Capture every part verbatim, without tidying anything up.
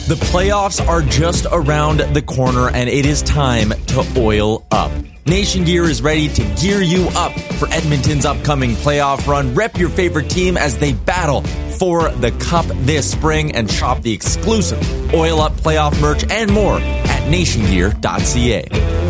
The playoffs are just around the corner, and it is time to oil up. Nation Gear is ready to gear you up for Edmonton's upcoming playoff run. Rep your favorite team as they battle for the cup this spring, and shop the exclusive Oil Up playoff merch and more at nation gear dot c a.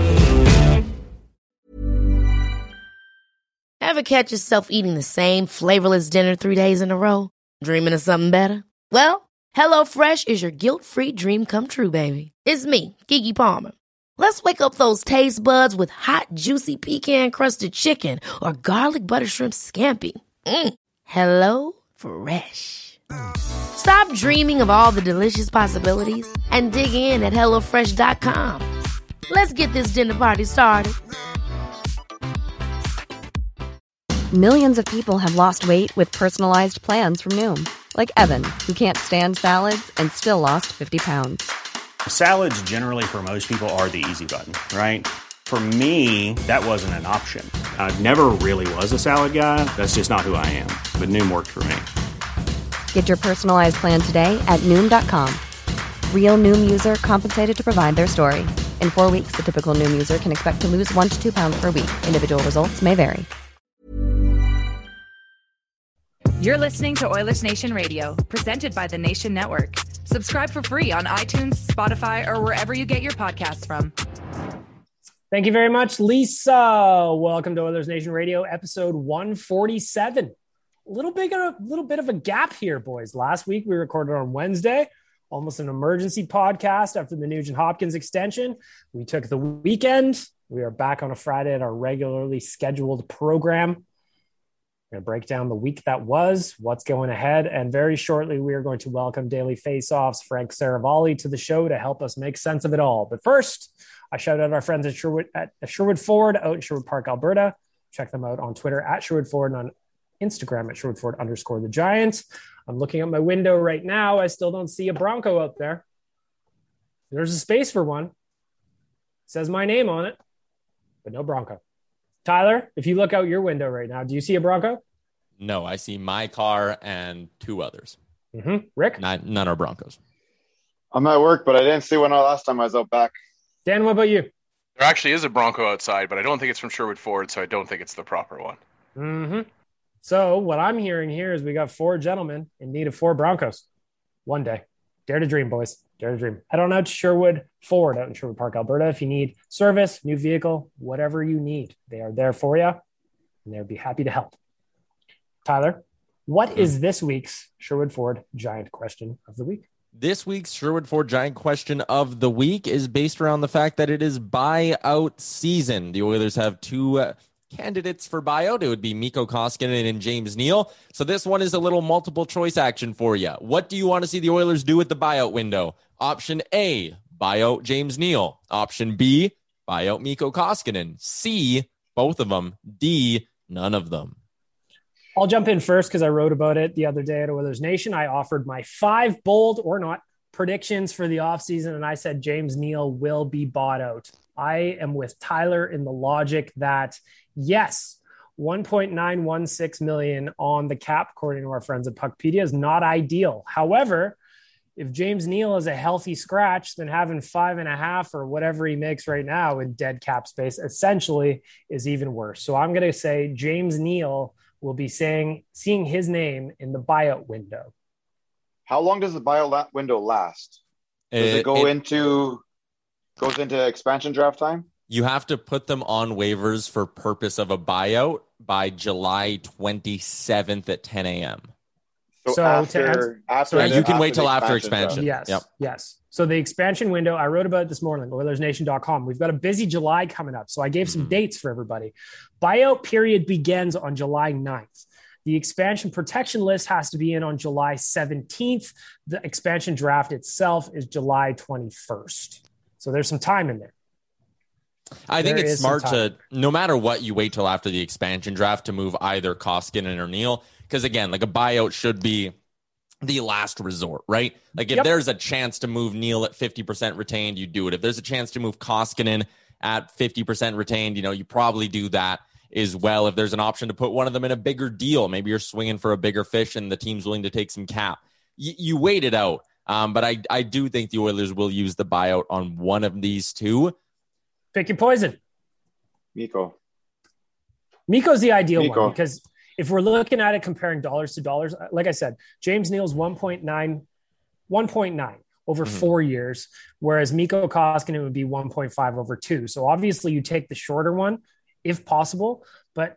Ever catch yourself eating the same flavorless dinner three days in a row? Dreaming of something better? Well, HelloFresh is your guilt-free dream come true, baby. It's me, Keke Palmer. Let's wake up those taste buds with hot, juicy pecan-crusted chicken or garlic butter shrimp scampi. Mm. Hello Fresh. Stop dreaming of all the delicious possibilities and dig in at hello fresh dot com. Let's get this dinner party started. Millions of people have lost weight with personalized plans from Noom. Like Evan, who can't stand salads and still lost fifty pounds. Salads generally for most people are the easy button, right? For me, that wasn't an option. I never really was a salad guy. That's just not who I am. But Noom worked for me. Get your personalized plan today at Noom dot com. Real Noom user compensated to provide their story. In four weeks, the typical Noom user can expect to lose one to two pounds per week. Individual results may vary. You're listening to Oilers Nation Radio, presented by the Nation Network. Subscribe for free on iTunes, Spotify, or wherever you get your podcasts from. Thank you very much, Lisa. Welcome to Oilers Nation Radio, episode one forty-seven. A little bit of a little bit of a gap here, boys. Last week we recorded on Wednesday, almost an emergency podcast after the Nugent Hopkins extension. We took the weekend. We are back on a Friday at our regularly scheduled program. We're going to break down the week that was, what's going ahead, and very shortly we are going to welcome Daily Faceoff's Frank Saravalli to the show to help us make sense of it all. But first, I shout out our friends at Sherwood at Sherwood Ford out in Sherwood Park, Alberta. Check them out on Twitter at Sherwood Ford and on Instagram at Sherwood Ford underscore the Giant. I'm looking at my window right now. I still don't see a Bronco out there. There's a space for one. It says my name on it, but no Bronco. Tyler, if you look out your window right now, do you see a Bronco? No, I see my car and two others. Mm-hmm. Rick? Not, none are Broncos. I'm at work, but I didn't see one last time I was out back. Dan, what about you? There actually is a Bronco outside, but I don't think it's from Sherwood Ford, so I don't think it's the proper one. Mm-hmm. So what I'm hearing here is we got four gentlemen in need of four Broncos. One day. Dare to dream, boys. Dare to dream. Head on out to Sherwood Ford out in Sherwood Park, Alberta. If you need service, new vehicle, whatever you need, they are there for you, and they'll be happy to help. Tyler, what mm-hmm. is this week's Sherwood Ford Giant question of the week? This week's Sherwood Ford Giant question of the week is based around the fact that it is buyout season. The Oilers have two uh, candidates for buyout. It would be Mikko Koskinen and James Neal. So this one is a little multiple choice action for you. What do you want to see the Oilers do at the buyout window? Option A, buyout James Neal. Option B, buyout Mikko Koskinen. C, both of them. D, none of them. I'll jump in first because I wrote about it the other day at Oilers Nation. I offered my five bold or not predictions for the offseason, and I said James Neal will be bought out. I am with Tyler in the logic that, yes, one point nine one six million dollars on the cap, according to our friends at Puckpedia, is not ideal. However, if James Neal is a healthy scratch, then having five and a half or whatever he makes right now in dead cap space essentially is even worse. So I'm going to say James Neal will be saying, seeing his name in the buyout window. How long does the buyout window last? Does it, it go it, into goes into expansion draft time? You have to put them on waivers for purpose of a buyout by July twenty-seventh at ten a.m. So, so after, after so the, you can after wait till after expansion. Yes, yep. yes. So the expansion window, I wrote about it this morning, Oilers Nation dot com. We've got a busy July coming up, so I gave some mm-hmm. dates for everybody. Buyout period begins on July ninth. The expansion protection list has to be in on July seventeenth. The expansion draft itself is July twenty-first. So there's some time in there. I think there it's smart to, no matter what, you wait till after the expansion draft to move either Koskinen or Neal. Because again, like a buyout should be the last resort, right? Like if yep. there's a chance to move Neal at fifty percent retained, you do it. If there's a chance to move Koskinen at fifty percent retained, you know, you probably do that as well. If there's an option to put one of them in a bigger deal, maybe you're swinging for a bigger fish and the team's willing to take some cap. Y- you wait it out. Um, but I, I do think the Oilers will use the buyout on one of these two. Pick your poison. Mikko. Mikko's the ideal Mikko. one because if we're looking at it comparing dollars to dollars, like I said, James Neal's one point nine, one point nine over mm-hmm. four years, whereas Mikko Koskinen would be one point five over two. So obviously you take the shorter one if possible, but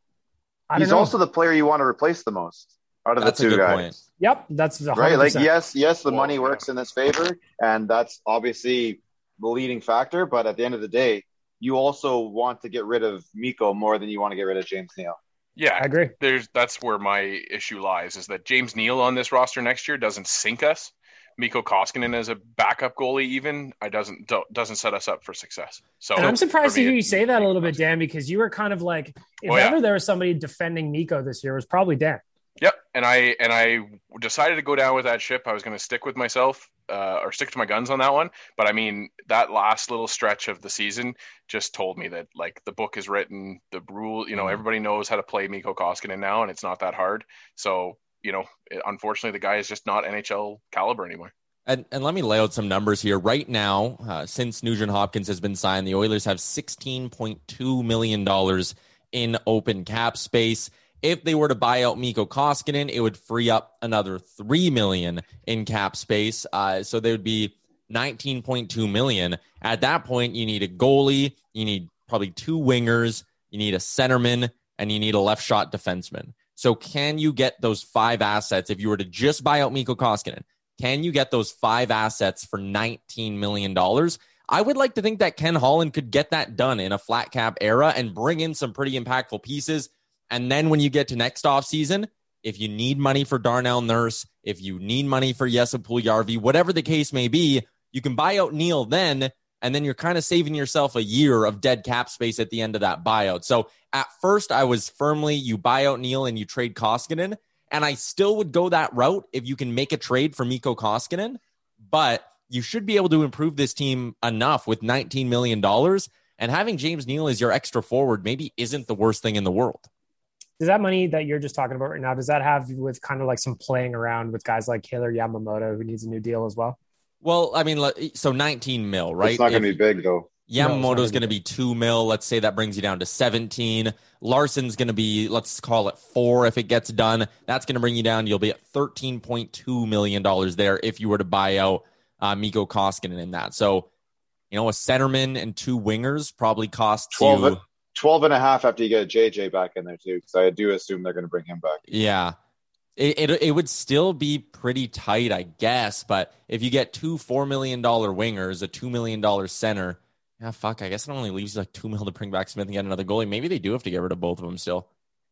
I don't He's know. also the player you want to replace the most out of that's the two guys. Point. Yep. That's one hundred percent. Right. Like, yes, yes, the money works in his favor, and that's obviously the leading factor. But at the end of the day, you also want to get rid of Mikko more than you want to get rid of James Neal. Yeah, I agree. There's that's where my issue lies, is that James Neal on this roster next year doesn't sink us. Mikko Koskinen as a backup goalie even I doesn't don't, doesn't set us up for success. So and I'm surprised to me, hear you say that a little bit, Dan, because you were kind of like, if oh, yeah. ever there was somebody defending Mikko this year, it was probably Dan. Yep, and I and I decided to go down with that ship. I was going to stick with myself uh, or stick to my guns on that one. But I mean, that last little stretch of the season just told me that like the book is written, the rule, you know, everybody knows how to play Mikko Koskinen now, and it's not that hard. So you know, it, unfortunately, the guy is just not N H L caliber anymore. And, and let me lay out some numbers here. Right now, uh, since Nugent Hopkins has been signed, the Oilers have sixteen point two million dollars in open cap space. If they were to buy out Mikko Koskinen, it would free up another three million dollars in cap space. Uh, so there would be nineteen point two million dollars. At that point, you need a goalie, you need probably two wingers, you need a centerman, and you need a left shot defenseman. So can you get those five assets if you were to just buy out Mikko Koskinen? Can you get those five assets for nineteen million dollars? I would like to think that Ken Holland could get that done in a flat cap era and bring in some pretty impactful pieces. And then when you get to next offseason, if you need money for Darnell Nurse, if you need money for Jesse Puljujarvi, whatever the case may be, you can buy out Neal then, and then you're kind of saving yourself a year of dead cap space at the end of that buyout. So at first, I was firmly, you buy out Neal and you trade Koskinen, and I still would go that route if you can make a trade for Mikko Koskinen, but you should be able to improve this team enough with nineteen million dollars, and having James Neal as your extra forward maybe isn't the worst thing in the world. Does that money that you're just talking about right now, does that have with kind of like some playing around with guys like Kailer Yamamoto, who needs a new deal as well? Well, I mean, so nineteen mil, right? It's not going to be big though. Yamamoto's going to be two mil. Let's say that brings you down to seventeen. Larson's going to be, let's call it four if it gets done. That's going to bring you down. You'll be at thirteen point two million dollars there if you were to buy out uh, Mikko Koskinen in that. So, you know, a centerman and two wingers probably costs twelve, you twelve and a half after you get J J back in there too, because I do assume they're going to bring him back. Yeah. It, it it would still be pretty tight, I guess. But if you get two four million dollars wingers, a two million dollars center, yeah, fuck, I guess it only leaves like two mil to bring back Smith and get another goalie. Maybe they do have to get rid of both of them still.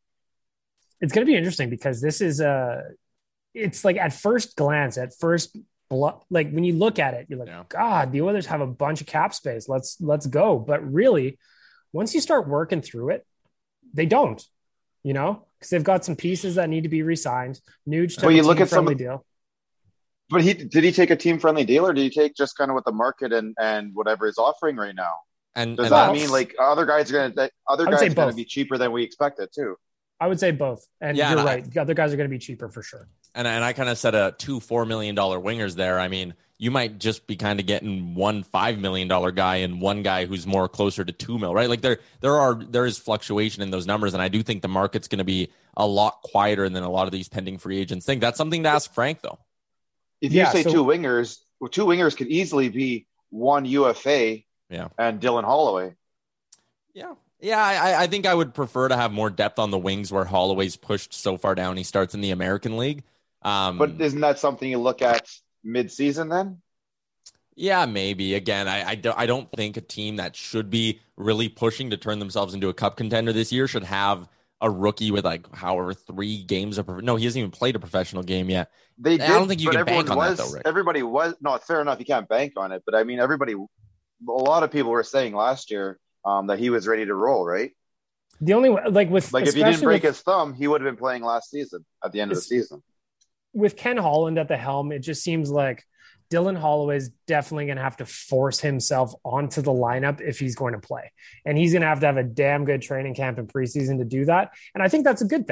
It's going to be interesting because this is a, it's like at first glance, at first, like when you look at it, you're like, yeah. God, the Oilers have a bunch of cap space. Let's, let's go. But really, once you start working through it, they don't, you know, because they've got some pieces that need to be re-signed. Nuge took well, you a look at friendly some, deal. But he did he take a team-friendly deal, or did he take just kind of what the market and, and whatever is offering right now? And does and that mean like other guys are going to other guys are going to be cheaper than we expected too? I would say both, and yeah, you're and right. I, the other guys are going to be cheaper for sure. And and I kind of said a two four million dollar wingers there. I mean, you might just be kind of getting one five million dollar guy and one guy who's more closer to two mil, right? Like there there are there is fluctuation in those numbers, and I do think the market's going to be a lot quieter than a lot of these pending free agents think. That's something to ask Frank though. If you yeah, say so, two wingers, well, two wingers could easily be one U F A yeah. and Dylan Holloway. Yeah. Yeah, I, I think I would prefer to have more depth on the wings where Holloway's pushed so far down. He starts in the American League. Um, but isn't that something you look at mid-season then? Yeah, maybe. Again, I, I, don't, I don't think a team that should be really pushing to turn themselves into a cup contender this year should have a rookie with like however three games of no, he hasn't even played a professional game yet. They did, I don't think you can bank on was, that though, Rick. Everybody was no, fair enough. You can't bank on it, but I mean, everybody, a lot of people were saying last year um, that he was ready to roll, right? The only like with like if he didn't break with, his thumb, he would have been playing last season at the end of the season. With Ken Holland at the helm, it just seems like Dylan Holloway is definitely going to have to force himself onto the lineup if he's going to play. And he's going to have to have a damn good training camp and preseason to do that. And I think that's a good thing.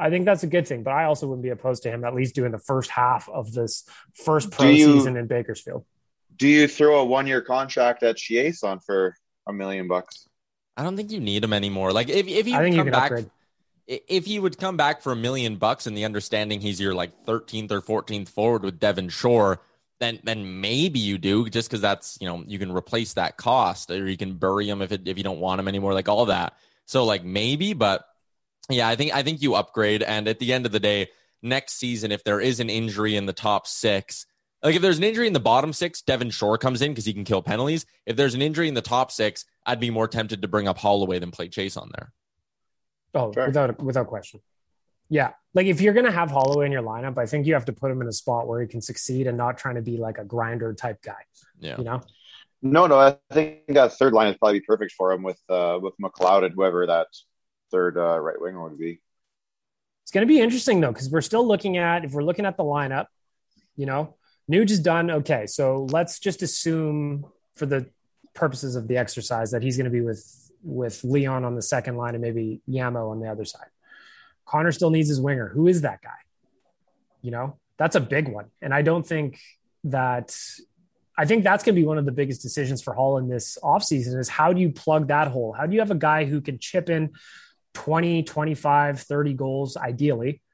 I think that's a good thing, but I also wouldn't be opposed to him at least doing the first half of this first pro you, season in Bakersfield. Do you throw a one-year contract at Chiasson for a million bucks? I don't think you need him anymore. Like if if he I think come you can back, upgrade. If he would come back for a million bucks and the understanding he's your like thirteenth or fourteenth forward with Devon Shore, then then maybe you do, just because that's, you know, you can replace that cost, or you can bury him if it, if you don't want him anymore, like all that. So like maybe, but yeah, I think I think you upgrade. And at the end of the day, next season, if there is an injury in the top six, like if there's an injury in the bottom six, Devon Shore comes in because he can kill penalties. If there's an injury in the top six, I'd be more tempted to bring up Holloway than play Chiasson there. Oh, sure. without without question. Yeah. Like if you're going to have Holloway in your lineup, I think you have to put him in a spot where he can succeed and not trying to be like a grinder type guy. Yeah. You know? No, no. I think that third line is probably perfect for him with uh, with McLeod and whoever that third uh, right winger would be. It's going to be interesting though, because we're still looking at, if we're looking at the lineup, you know, Nuge is done. Okay. So let's just assume for the purposes of the exercise that he's going to be with, with Leon on the second line and maybe Yamo on the other side. Connor still needs his winger. Who is that guy? You know, that's a big one. And I don't think that, I think that's going to be one of the biggest decisions for Hall in this offseason is how do you plug that hole? How do you have a guy who can chip in twenty, twenty-five, thirty goals, ideally,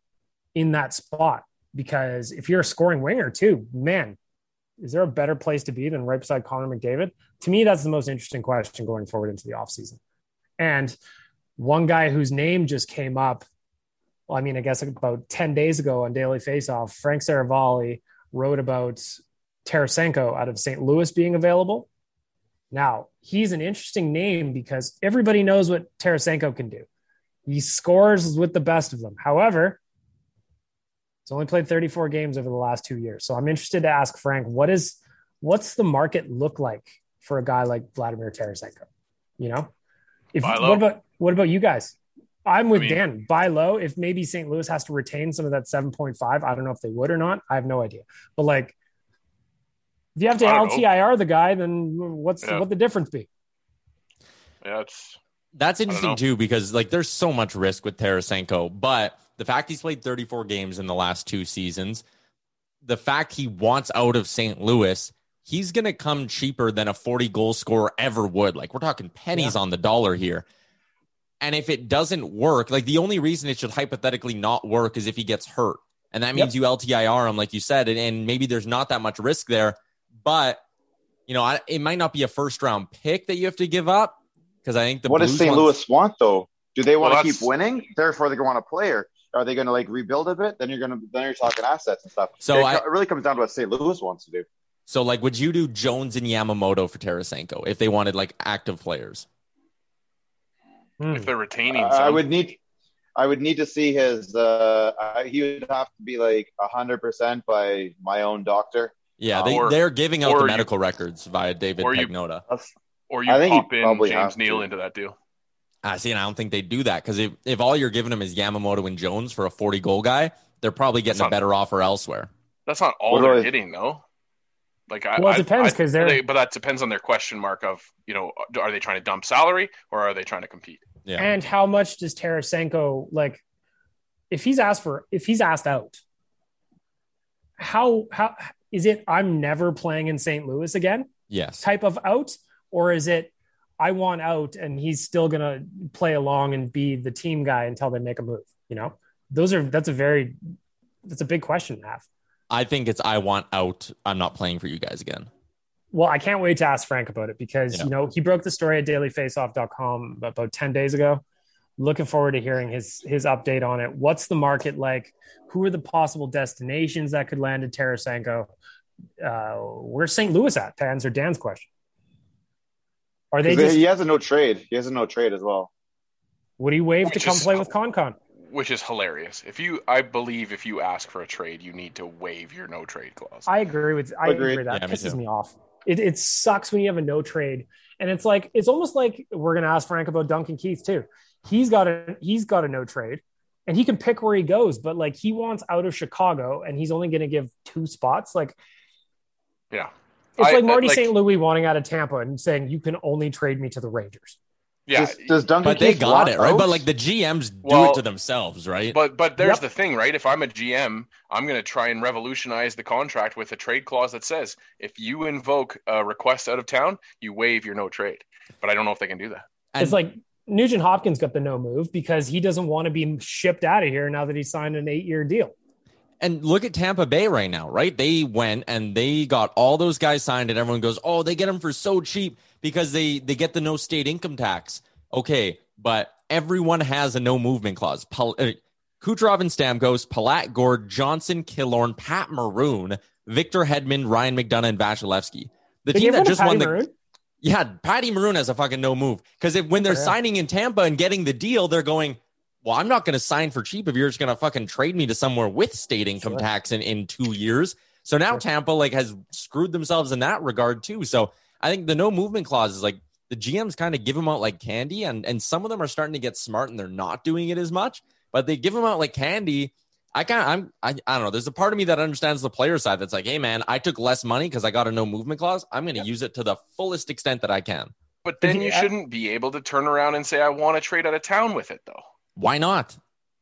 in that spot? Because if you're a scoring winger too, man, is there a better place to be than right beside Connor McDavid? To me, that's the most interesting question going forward into the offseason. And one guy whose name just came up, well, I mean, I guess about ten days ago on Daily Faceoff, Frank Saravalli wrote about Tarasenko out of Saint Louis being available. Now, he's an interesting name because everybody knows what Tarasenko can do. He scores with the best of them. However, he's only played thirty-four games over the last two years. So I'm interested to ask Frank, what is, what's the market look like for a guy like Vladimir Tarasenko? You know, if what about, what about you guys? I'm with I mean, Dan. Buy low. If maybe Saint Louis has to retain some of that seven point five, I don't know if they would or not. I have no idea. But like, if you have to L T I R the guy, then what's yeah. what the difference be? Yeah, it's that's interesting too, because like there's so much risk with Tarasenko, but the fact he's played thirty-four games in the last two seasons, the fact he wants out of Saint Louis, he's going to come cheaper than a forty goal scorer ever would. Like we're talking pennies yeah. on the dollar here. And if it doesn't work, like the only reason it should hypothetically not work is if he gets hurt. And that means yep. you L T I R him, like you said, and, and maybe there's not that much risk there. But, you know, I, it might not be a first round pick that you have to give up, because I think the what Blues does Saint wants... Louis want though? Do they want well, to keep winning? Therefore, they're going to want a player. Are they going to like rebuild a bit? Then you're going to then you're talking assets and stuff. So it, I, it really comes down to what Saint Louis wants to do. So, like, would you do Jones and Yamamoto for Tarasenko if they wanted like active players? If they're retaining, uh, I would need, I would need to see his. Uh, I, he would have to be like a hundred percent by my own doctor. Yeah, they, or, they're giving out the you, medical records via David or Pagnotta. You, or you pop in James Neal into that deal. I see, and I don't think they do that, because if, if all you're giving them is Yamamoto and Jones for a forty goal guy, they're probably getting not, a better offer elsewhere. That's not all what they're I, getting, though. Like, I, well, it depends because they're. They, but that depends on their question mark of, you know, are they trying to dump salary or are they trying to compete? Yeah. And how much does Tarasenko, like, if he's asked for, if he's asked out, how, how is it, I'm never playing in Saint Louis again? Yes. Type of out? Or is it, I want out and he's still going to play along and be the team guy until they make a move? You know, those are, that's a very, that's a big question to have. I think it's, I want out. I'm not playing for you guys again. Well, I can't wait to ask Frank about it because, yeah. you know, he broke the story at daily faceoff dot com about ten days ago. Looking forward to hearing his his update on it. What's the market like? Who are the possible destinations that could land at Tarasenko? Uh, where's Saint Louis at, to answer Dan's question? Are they just... He has a no trade. He has a no trade as well. Would he waive which to come is, play with ConCon? Which is hilarious. If you, I believe if you ask for a trade, you need to waive your no trade clause. I agree with I Agreed. agree that. Yeah, pisses me, me off. It, it sucks when you have a no trade, and it's like it's almost like we're going to ask Frank about Duncan Keith too. He's got a he's got a no trade, and he can pick where he goes, but like he wants out of Chicago, and he's only going to give two spots. Like, yeah, it's I, like Marty like, Saint Louis wanting out of Tampa and saying you can only trade me to the Rangers. Yeah, does, does Duncan? But they got it right. Out? But like the G Ms do well, it to themselves, right? But but there's yep. the thing, right? If I'm a G M, I'm going to try and revolutionize the contract with a trade clause that says if you invoke a request out of town, you waive your no trade. But I don't know if they can do that. And it's like Nugent Hopkins got the no move because he doesn't want to be shipped out of here now that he signed an eight year deal. And look at Tampa Bay right now, right? They went and they got all those guys signed, and everyone goes, "Oh, they get them for so cheap because they they get the no state income tax." Okay, but everyone has a no movement clause. Pal- uh, Kucherov and Stamkos, Palat, Gord, Johnson, Killorn, Pat Maroon, Victor Hedman, Ryan McDonough, and Vasilevsky. The Did team that just Patty won the Maroon? Yeah, Patty Maroon has a fucking no move because if when they're yeah. signing in Tampa and getting the deal, they're going, well, I'm not going to sign for cheap if you're just going to fucking trade me to somewhere with state income sure. tax in, in two years. So now sure. Tampa like has screwed themselves in that regard too. So I think the no movement clause is like the G Ms kind of give them out like candy, and, and some of them are starting to get smart and they're not doing it as much, but they give them out like candy. I kind of, I'm, I, I don't know. There's a part of me that understands the player side that's like, hey man, I took less money because I got a no movement clause. I'm going to yeah. use it to the fullest extent that I can. But then yeah. you shouldn't be able to turn around and say, I want to trade out of town with it though. Why not?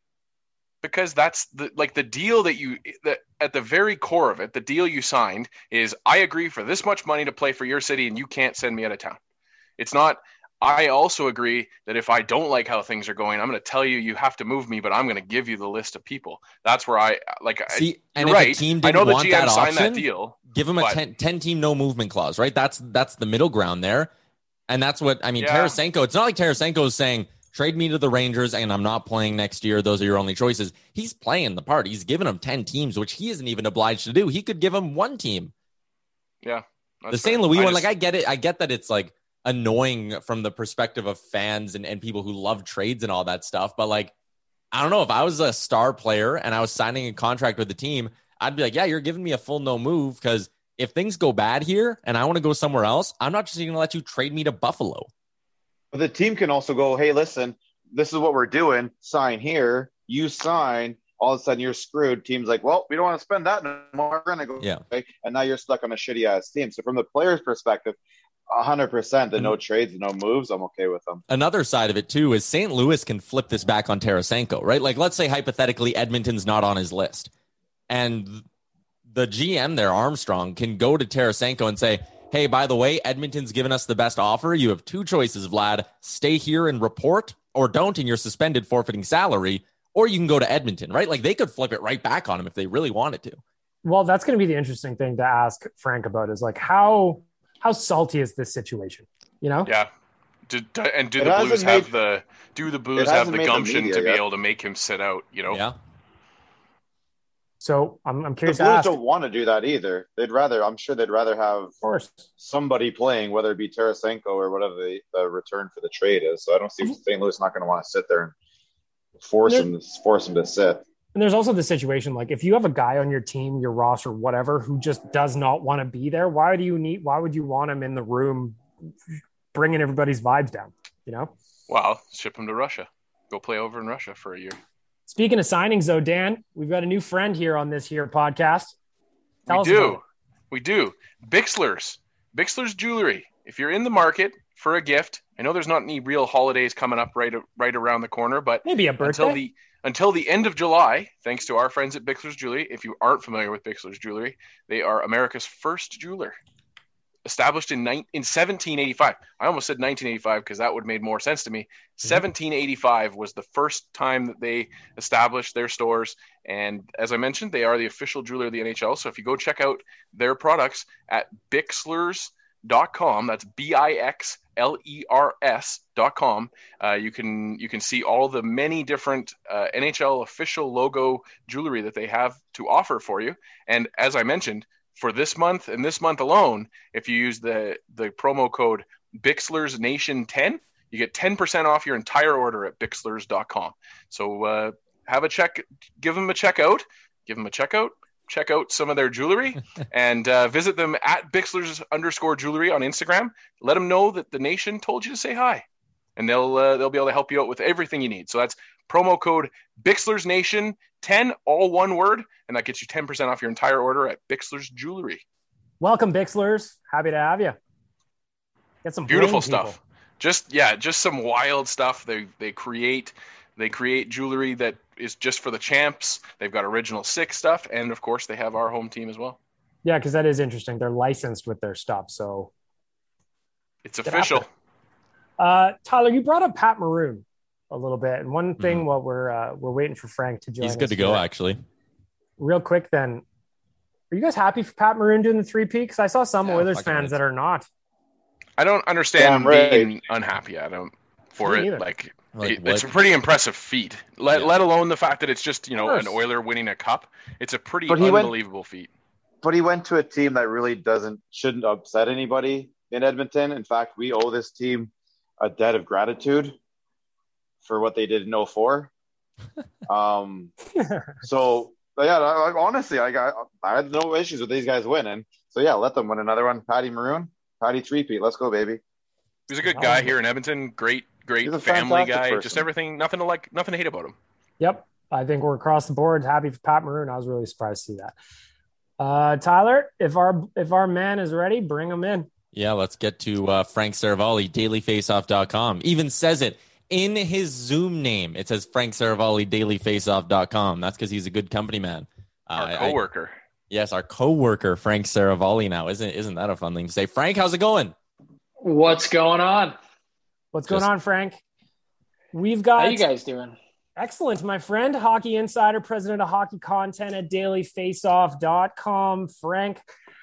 Because that's the like the deal that you that at the very core of it, the deal you signed is I agree for this much money to play for your city and you can't send me out of town. It's not I also agree that if I don't like how things are going, I'm going to tell you you have to move me, but I'm going to give you the list of people. That's where I like See, I, and you're if right. a team I didn't know the want G M that signed option, that deal. Give them a but, ten, ten team no movement clause, right? That's that's the middle ground there. And that's what I mean, yeah. Tarasenko, it's not like Tarasenko is saying trade me to the Rangers and I'm not playing next year. Those are your only choices. He's playing the part. He's given them ten teams, which he isn't even obliged to do. He could give them one team. Yeah. The Saint Louis one, just, like I get it. I get that it's like annoying from the perspective of fans and, and people who love trades and all that stuff. But like, I don't know, if I was a star player and I was signing a contract with the team, I'd be like, yeah, you're giving me a full no move because if things go bad here and I want to go somewhere else, I'm not just going to let you trade me to Buffalo. But the team can also go, hey, listen, this is what we're doing. Sign here. You sign. All of a sudden, you're screwed. Team's like, well, we don't want to spend that no more. We're going to go. Yeah. Away. And now you're stuck on a shitty-ass team. So from the player's perspective, one hundred percent the mm-hmm. no trades, no moves, I'm okay with them. Another side of it, too, is Saint Louis can flip this back on Tarasenko, right? Like, let's say, hypothetically, Edmonton's not on his list. And the G M there, Armstrong, can go to Tarasenko and say, hey, by the way, Edmonton's given us the best offer. You have two choices, Vlad. Stay here and report, or don't, and you're suspended, forfeiting salary, or you can go to Edmonton, right? Like, they could flip it right back on him if they really wanted to. Well, that's going to be the interesting thing to ask Frank about is, like, how how salty is this situation? You know? Yeah. Do, do, and do it the Blues made, have the do the Blues have the gumption the to be yet. able to make him sit out, you know? Yeah. So I'm, I'm curious the Blues to ask. don't want to do that either. They'd rather, I'm sure they'd rather have of course. somebody playing, whether it be Tarasenko or whatever the, the return for the trade is. So I don't see mm-hmm. Saint Louis not going to want to sit there and force him, force him to sit. And there's also the situation, like if you have a guy on your team, your roster, whatever, who just does not want to be there, why do you need, why would you want him in the room bringing everybody's vibes down, you know? Well, ship him to Russia. Go play over in Russia for a year. Speaking of signings, though, Dan, we've got a new friend here on this here podcast. Tell we us do. About it. We do. Bixler's. Bixler's Jewelry. If you're in the market for a gift, I know there's not any real holidays coming up right right around the corner, but maybe a birthday. Until the, until the end of July, thanks to our friends at Bixler's Jewelry. If you aren't familiar with Bixler's Jewelry, they are America's first jeweler. Established in in seventeen eighty-five. I almost said nineteen eighty-five because that would have made more sense to me. Mm-hmm. seventeen eighty-five was the first time that they established their stores. And as I mentioned, they are the official jeweler of the N H L. So if you go check out their products at bixlers dot com, that's B I X L E R S dot com, uh, you can you can see all the many different uh, N H L official logo jewelry that they have to offer for you. And as I mentioned, for this month and this month alone, if you use the, the promo code Bixlers Nation ten, you get ten percent off your entire order at bixlers dot com. So uh, have a check, give them a checkout, give them a checkout, check out some of their jewelry, and uh, visit them at Bixlers underscore jewelry on Instagram. Let them know that the Nation told you to say hi, and they'll uh, they'll be able to help you out with everything you need. So that's promo code Bixlers Nation ten, all one word, and that gets you ten percent off your entire order at Bixlers Jewelry. Welcome, Bixlers. Happy to have you. Get some beautiful stuff. People. Just yeah, just some wild stuff. They they create they create jewelry that is just for the champs. They've got original six stuff, and of course they have our home team as well. Yeah, because that is interesting. They're licensed with their stuff, so it's official. Uh, Tyler, you brought up Pat Maroon a little bit, and one thing mm-hmm. while we're uh, we're waiting for Frank to join, he's good to go. Here. Actually, real quick, then, are you guys happy for Pat Maroon doing the three-peat? Because I saw some yeah, Oilers fans right. that are not. I don't understand yeah, right. being unhappy. I don't for Me it. Either. Like, like it, it's a pretty impressive feat. Let yeah. let alone the fact that it's just you know an Oiler winning a cup. It's a pretty unbelievable went, feat. But he went to a team that really doesn't shouldn't upset anybody in Edmonton. In fact, we owe this team a debt of gratitude for what they did in oh four. um, so yeah, I, honestly, I got I had no issues with these guys winning. So yeah, let them win another one. Patty Maroon. Patty three-peat. Let's go, baby. He's a good guy here in Edmonton. Great, great family guy. Person. Just everything, nothing to like, nothing to hate about him. Yep. I think we're across the board happy for Pat Maroon. I was really surprised to see that. Uh, Tyler, if our if our man is ready, bring him in. Yeah, let's get to uh, Frank Saravalli, daily face off dot com. Even says it in his Zoom name. It says Frank Saravalli, daily face off dot com. That's because he's a good company man. Our uh, coworker. I, Yes, our coworker Frank Saravalli now. Isn't isn't that a fun thing to say? Frank, how's it going? What's going on? What's going Just... on, Frank? We've got How you guys doing? Excellent, my friend. Hockey Insider, president of hockey content at daily face off dot com. Frank,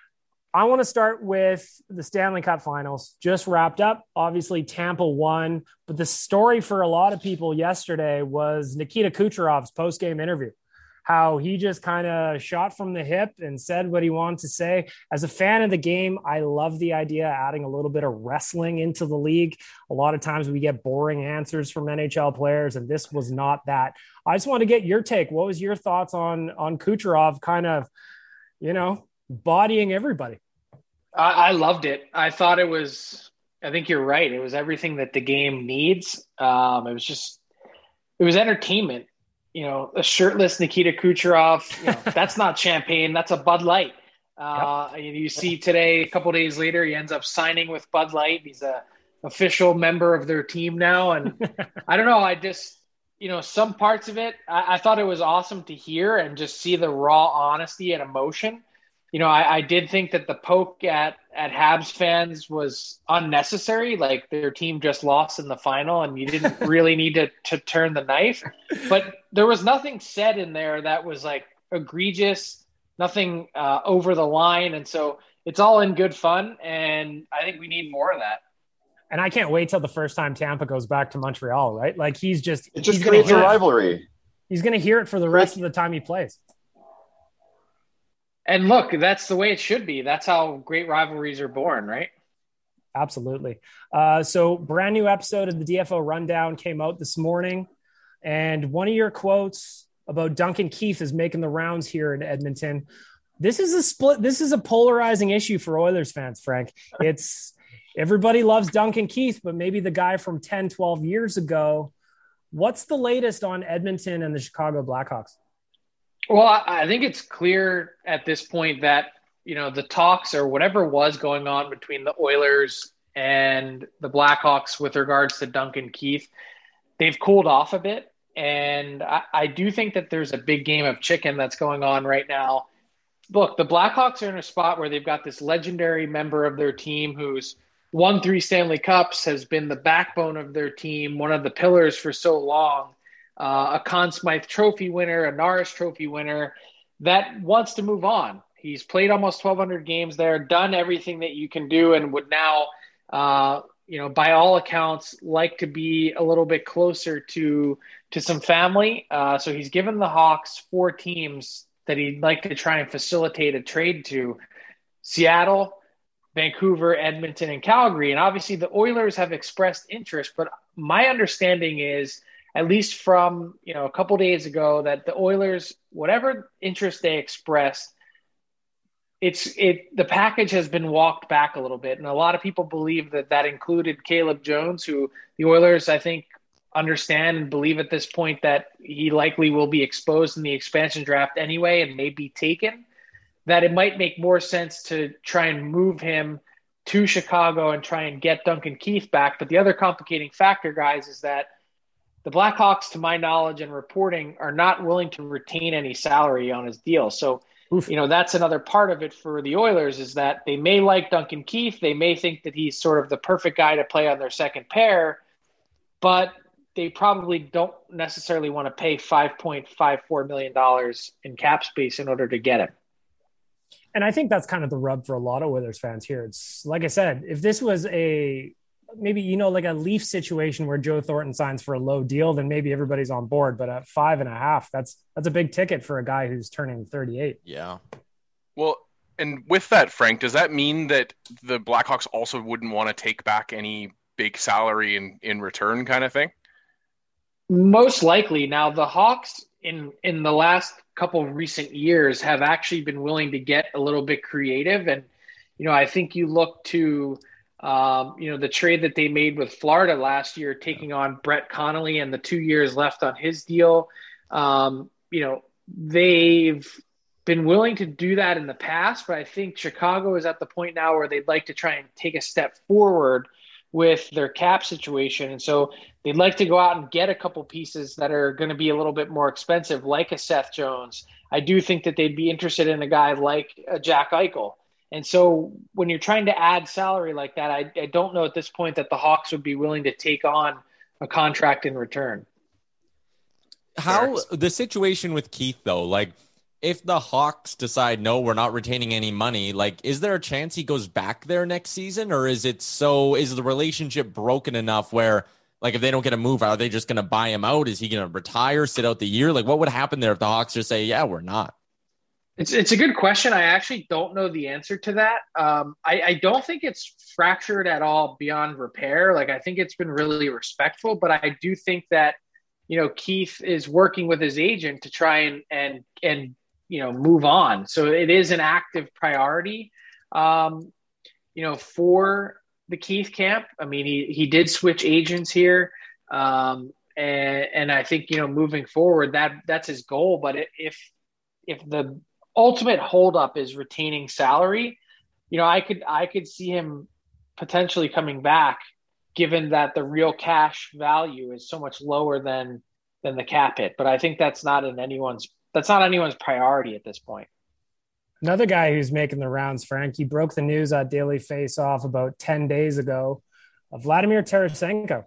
I want to start with the Stanley Cup Finals. Just wrapped up. Obviously, Tampa won. But the story for a lot of people yesterday was Nikita Kucherov's post-game interview. How he just kind of shot from the hip and said what he wanted to say. As a fan of the game, I love the idea of adding a little bit of wrestling into the league. A lot of times we get boring answers from N H L players, and this was not that. I just want to get your take. What was your thoughts on, on Kucherov kind of, you know, bodying everybody? I, I loved it. I thought it was, I think you're right. It was everything that the game needs. Um, it was just, it was entertainment. You know, a shirtless Nikita Kucherov, you know, that's not champagne. That's a Bud Light. Uh, yep. You see today, a couple days later, he ends up signing with Bud Light. He's a official member of their team now. And I don't know. I just, you know, some parts of it, I, I thought it was awesome to hear and just see the raw honesty and emotion. You know, I, I did think that the poke at, at Habs fans was unnecessary. Like their team just lost in the final and you didn't really need to, to turn the knife. But there was nothing said in there that was like egregious, nothing uh, over the line. And so it's all in good fun. And I think we need more of that. And I can't wait till the first time Tampa goes back to Montreal, right? Like he's just, it just creates a rivalry. It. He's going to hear it for the rest of the time he plays. And look, that's the way it should be. That's how great rivalries are born, right? Absolutely. Uh, so brand new episode of the D F O Rundown came out this morning. And one of your quotes about Duncan Keith is making the rounds here in Edmonton. This is a split. This is a polarizing issue for Oilers fans, Frank. It's everybody loves Duncan Keith, but maybe the guy from ten, twelve years ago. What's the latest on Edmonton and the Chicago Blackhawks? Well, I think it's clear at this point that, you know, the talks or whatever was going on between the Oilers and the Blackhawks with regards to Duncan Keith, they've cooled off a bit. And I, I do think that there's a big game of chicken that's going on right now. Look, the Blackhawks are in a spot where they've got this legendary member of their team who's won three Stanley Cups, has been the backbone of their team, one of the pillars for so long. Uh, a Conn Smythe Trophy winner, a Norris Trophy winner that wants to move on. He's played almost twelve hundred games there, done everything that you can do, and would now, uh, you know, by all accounts, like to be a little bit closer to to some family. Uh, so he's given the Hawks four teams that he'd like to try and facilitate a trade to: Seattle, Vancouver, Edmonton, and Calgary. And obviously the Oilers have expressed interest, but my understanding is, at least from, you know, a couple days ago, that the Oilers, whatever interest they expressed, it's it the package has been walked back a little bit. And a lot of people believe that that included Caleb Jones, who the Oilers, I think, understand and believe at this point that he likely will be exposed in the expansion draft anyway and may be taken, that it might make more sense to try and move him to Chicago and try and get Duncan Keith back. But the other complicating factor, guys, is that the Blackhawks, to my knowledge and reporting, are not willing to retain any salary on his deal. So, Oof. you know, that's another part of it for the Oilers, is that they may like Duncan Keith. They may think that he's sort of the perfect guy to play on their second pair, but they probably don't necessarily want to pay five point five four million dollars in cap space in order to get him. And I think that's kind of the rub for a lot of Oilers fans here. It's like I said, if this was a maybe, you know, like a Leaf situation where Joe Thornton signs for a low deal, then maybe everybody's on board. But at five and a half, that's that's a big ticket for a guy who's turning thirty-eight. Yeah. Well, and with that, Frank, does that mean that the Blackhawks also wouldn't want to take back any big salary in, in return kind of thing? Most likely. Now, the Hawks in in the last couple of recent years have actually been willing to get a little bit creative. And, you know, I think you look to, um, you know, the trade that they made with Florida last year, taking on Brett Connolly and the two years left on his deal. Um, you know, they've been willing to do that in the past, but I think Chicago is at the point now where they'd like to try and take a step forward with their cap situation. And so they'd like to go out and get a couple pieces that are going to be a little bit more expensive, like a Seth Jones. I do think that they'd be interested in a guy like a Jack Eichel. And so when you're trying to add salary like that, I, I don't know at this point that the Hawks would be willing to take on a contract in return. How the situation with Keith, though, like, if the Hawks decide, no, we're not retaining any money, like, is there a chance he goes back there next season? Or is it so, is the relationship broken enough where, like, if they don't get a move, are they just going to buy him out? Is he going to retire, sit out the year? Like, what would happen there if the Hawks just say, yeah, we're not? It's it's a good question. I actually don't know the answer to that. Um, I, I don't think it's fractured at all beyond repair. Like, I think it's been really respectful, but I do think that, you know, Keith is working with his agent to try and, and, and, you know, move on. So it is an active priority, um, you know, for the Keith camp. I mean, he, he did switch agents here. Um, and, and I think, you know, moving forward, that that's his goal. But if, if the ultimate holdup is retaining salary, you know, I could, I could see him potentially coming back, given that the real cash value is so much lower than, than the cap hit. But I think that's not in anyone's That's not anyone's priority at this point. Another guy who's making the rounds, Frank, he broke the news at Daily Face-Off about ten days ago, of Vladimir Tarasenko.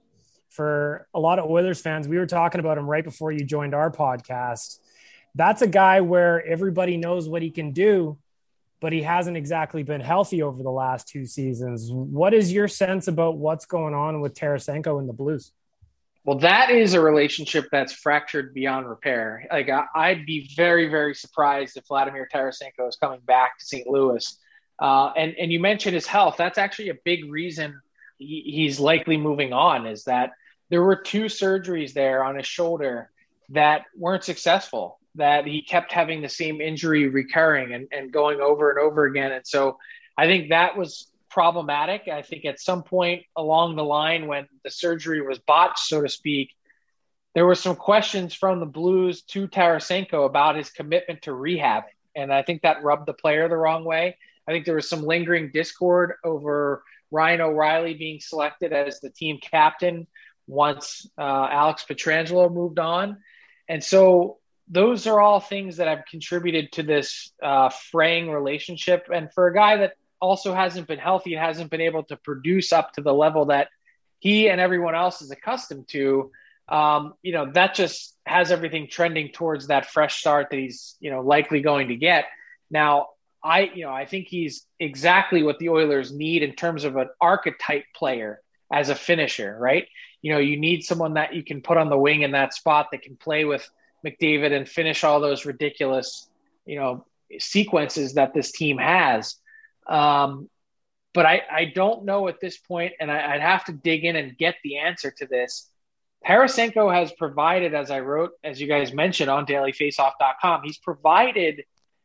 For a lot of Oilers fans, we were talking about him right before you joined our podcast. That's a guy where everybody knows what he can do, but he hasn't exactly been healthy over the last two seasons. What is your sense about what's going on with Tarasenko and the Blues? Well, that is a relationship that's fractured beyond repair. Like, I, I'd be very, very surprised if Vladimir Tarasenko is coming back to Saint Louis. Uh, and, and you mentioned his health. That's actually a big reason he, he's likely moving on, is that there were two surgeries there on his shoulder that weren't successful, that he kept having the same injury recurring and, and going over and over again. And so I think that was problematic. I think at some point along the line, when the surgery was botched, so to speak, there were some questions from the Blues to Tarasenko about his commitment to rehabbing. And I think that rubbed the player the wrong way. I think there was some lingering discord over Ryan O'Reilly being selected as the team captain once uh, Alex Pietrangelo moved on. And so those are all things that have contributed to this uh, fraying relationship. And for a guy that also hasn't been healthy and hasn't been able to produce up to the level that he and everyone else is accustomed to, um, you know, that just has everything trending towards that fresh start that he's, you know, likely going to get. Now, I, you know, I think he's exactly what the Oilers need in terms of an archetype player as a finisher, right? You know, you need someone that you can put on the wing in that spot that can play with McDavid and finish all those ridiculous, you know, sequences that this team has. Um, but I, I don't know at this point, and I, I'd have to dig in and get the answer to this. Tarasenko has provided, as I wrote, as you guys mentioned on daily face off dot com, he's provided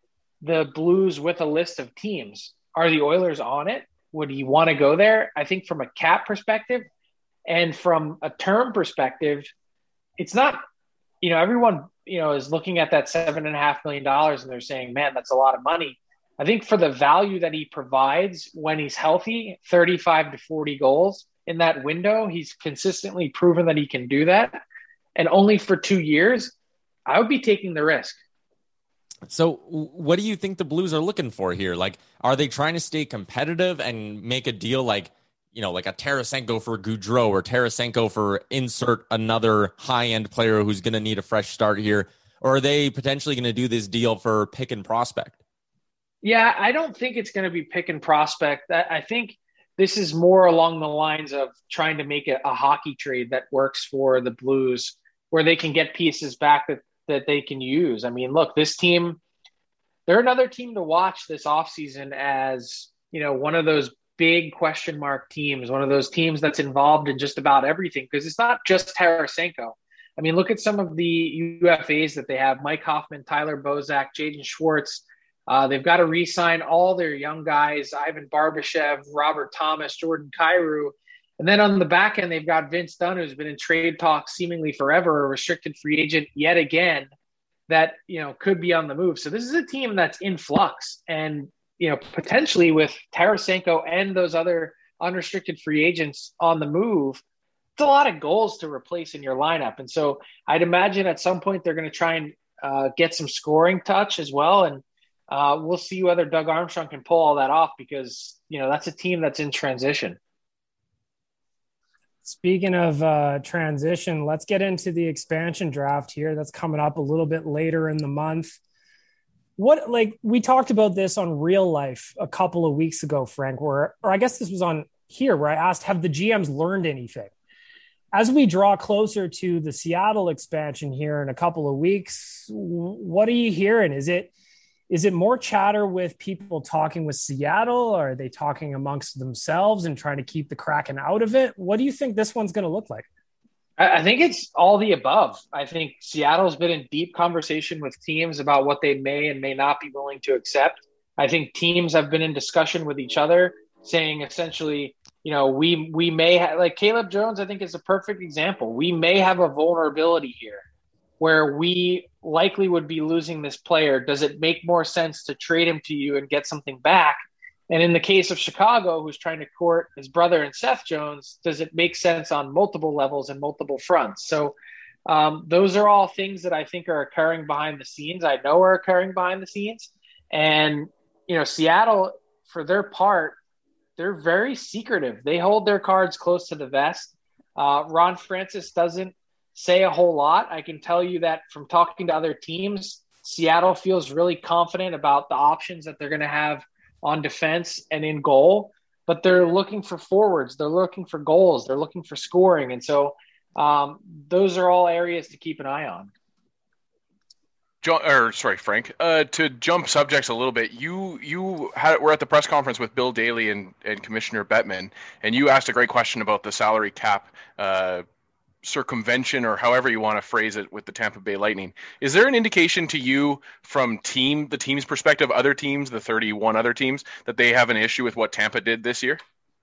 the Blues with a list of teams. Are the Oilers on it? Would he want to go there? I think from a cap perspective and from a term perspective, it's not, you know, everyone, you know, is looking at that seven and a half million dollars and they're saying, man, that's a lot of money. I think for the value that he provides when he's healthy, thirty-five to forty goals in that window, he's consistently proven that he can do that. And only for two years, I would be taking the risk. So what do you think the Blues are looking for here? Like, are they trying to stay competitive and make a deal like, you know, like a Tarasenko for Gaudreau or Tarasenko for insert another high-end player who's going to need a fresh start here? Or are they potentially going to do this deal for pick and prospect? Yeah, I don't think it's going to be pick and prospect. I think this is more along the lines of trying to make it a hockey trade that works for the Blues, where they can get pieces back that, that they can use. I mean, look, this team, they're another team to watch this offseason as, you know, one of those big question mark teams, one of those teams that's involved in just about everything, because it's not just Tarasenko. I mean, look at some of the U F As that they have: Mike Hoffman, Tyler Bozak, Jaden Schwartz. Uh, they've got to re-sign all their young guys: Ivan Barbashev, Robert Thomas, Jordan Kyrou. And then on the back end, they've got Vince Dunn, who's been in trade talks seemingly forever, a restricted free agent yet again, that, you know, could be on the move. So this is a team that's in flux, and, you know, potentially with Tarasenko and those other unrestricted free agents on the move, it's a lot of goals to replace in your lineup. And so I'd imagine at some point they're going to try and uh, get some scoring touch as well. And uh, we'll see whether Doug Armstrong can pull all that off, because, you know, that's a team that's in transition. Speaking of uh, transition, let's get into the expansion draft here. That's coming up a little bit later in the month. What, like, we talked about this on Real Life a couple of weeks ago, Frank, where, or I guess this was on here, where I asked, have the G Ms learned anything? As we draw closer to the Seattle expansion here in a couple of weeks, what are you hearing? Is it, is it more chatter with people talking with Seattle? Or are they talking amongst themselves and trying to keep the Kraken out of it? What do you think this one's going to look like? I think it's all the above. I think Seattle's been in deep conversation with teams about what they may and may not be willing to accept. I think teams have been in discussion with each other, saying essentially, you know, we we may have, like Caleb Jones, I think is a perfect example. We may have a vulnerability here where we likely would be losing this player. Does it make more sense to trade him to you and get something back? And in the case of Chicago, who's trying to court his brother and Seth Jones, does it make sense on multiple levels and multiple fronts? So um, those are all things that I think are occurring behind the scenes. I know are occurring behind the scenes. And, you know, Seattle, for their part, they're very secretive. They hold their cards close to the vest. Uh, Ron Francis doesn't say a whole lot. I can tell you that from talking to other teams, Seattle feels really confident about the options that they're going to have on defense and in goal, but they're looking for forwards. They're looking for goals. They're looking for scoring. And so um, those are all areas to keep an eye on. John, or sorry, Frank, uh, to jump subjects a little bit, you you had, were at the press conference with Bill Daly and, and Commissioner Bettman, and you asked a great question about the salary cap uh, circumvention, or however you want to phrase it, with the Tampa Bay Lightning. Is there an indication to you from team the team's perspective, other teams, the thirty-one other teams, that they have an issue with what Tampa did this year?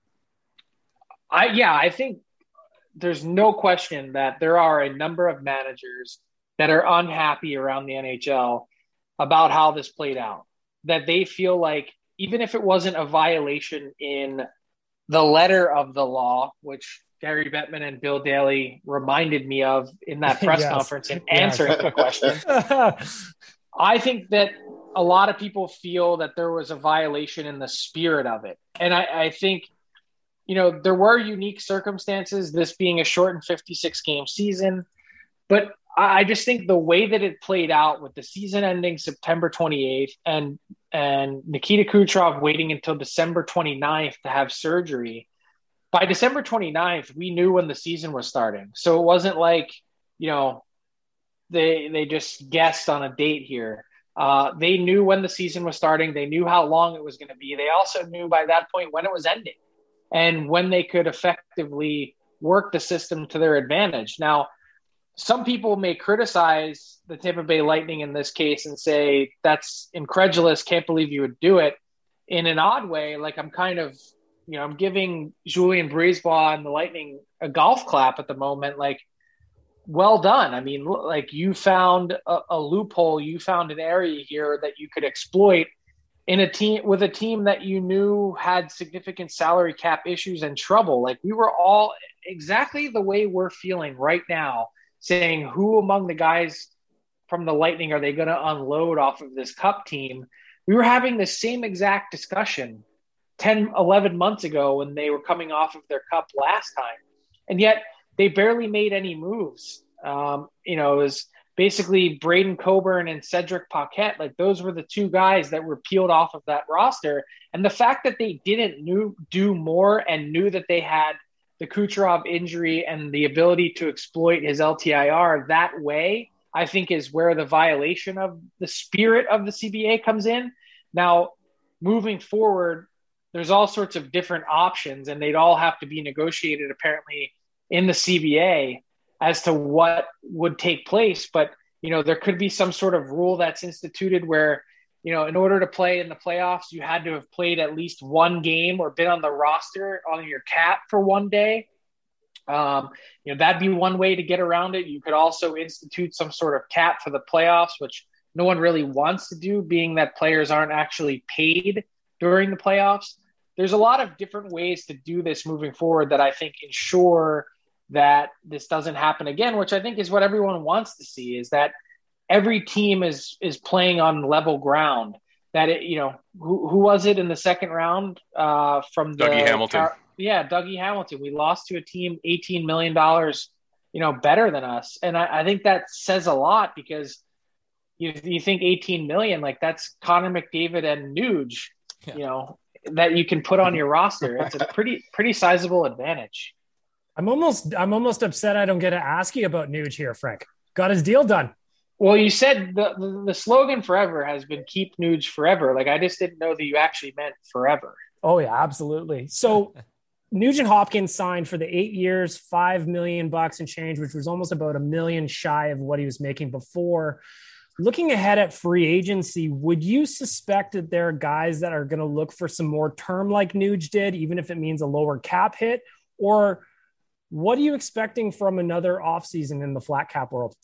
I yeah, I think there's no question that there are a number of managers that are unhappy around the N H L about how this played out, that they feel like even if it wasn't a violation in the letter of the law, which Gary Bettman and Bill Daly reminded me of in that press Yes. conference in Yes. answering the question, I think that a lot of people feel that there was a violation in the spirit of it. And I, I think, you know, there were unique circumstances, this being a shortened fifty-six game season, but I just think the way that it played out with the season ending September twenty-eighth and and Nikita Kucherov waiting until December twenty-ninth to have surgery, by December twenty-ninth, we knew when the season was starting. So it wasn't like, you know, they they just guessed on a date here. Uh, they knew when the season was starting. They knew how long it was going to be. They also knew by that point when it was ending and when they could effectively work the system to their advantage. Now, some people may criticize the Tampa Bay Lightning in this case and say, that's incredulous, can't believe you would do it. In an odd way, like I'm kind of, you know, I'm giving Julien Brisebois and the Lightning a golf clap at the moment. Like, well done. I mean, like you found a, a loophole, you found an area here that you could exploit in a team with a team that you knew had significant salary cap issues and trouble. Like we were all exactly the way we're feeling right now, saying who among the guys from the Lightning are they going to unload off of this Cup team? We were having the same exact discussion ten, eleven months ago when they were coming off of their Cup last time. And yet they barely made any moves. Um, you know, it was basically Braden Coburn and Cedric Paquette. Like those were the two guys that were peeled off of that roster. And the fact that they didn't knew, do more and knew that they had the Kucherov injury and the ability to exploit his L T I R that way, I think is where the violation of the spirit of the C B A comes in. Now, moving forward, there's all sorts of different options, and they'd all have to be negotiated apparently in the C B A as to what would take place. But, you know, there could be some sort of rule that's instituted where, you know, in order to play in the playoffs, you had to have played at least one game or been on the roster on your cap for one day. Um, you know, that'd be one way to get around it. You could also institute some sort of cap for the playoffs, which no one really wants to do, being that players aren't actually paid during the playoffs. There's a lot of different ways to do this moving forward that I think ensure that this doesn't happen again, which I think is what everyone wants to see, is that every team is is playing on level ground. That it, you know, who who was it in the second round uh, from the Dougie Hamilton? Uh, yeah, Dougie Hamilton. We lost to a team eighteen million dollars, you know, better than us, and I, I think that says a lot because you you think eighteen million, like that's Connor McDavid and Nuge, yeah. you know, that you can put on your roster. It's a pretty pretty sizable advantage. I'm almost I'm almost upset I don't get to ask you about Nuge here, Frank. Got his deal done. Well, you said the, the the slogan forever has been keep Nuge forever. Like I just didn't know that you actually meant forever. Oh yeah, absolutely. So Nugent Hopkins signed for the eight years, five million bucks and change, which was almost about a million shy of what he was making before. Looking ahead at free agency, would you suspect that there are guys that are going to look for some more term like Nuge did, even if it means a lower cap hit? Or what are you expecting from another offseason in the flat cap world?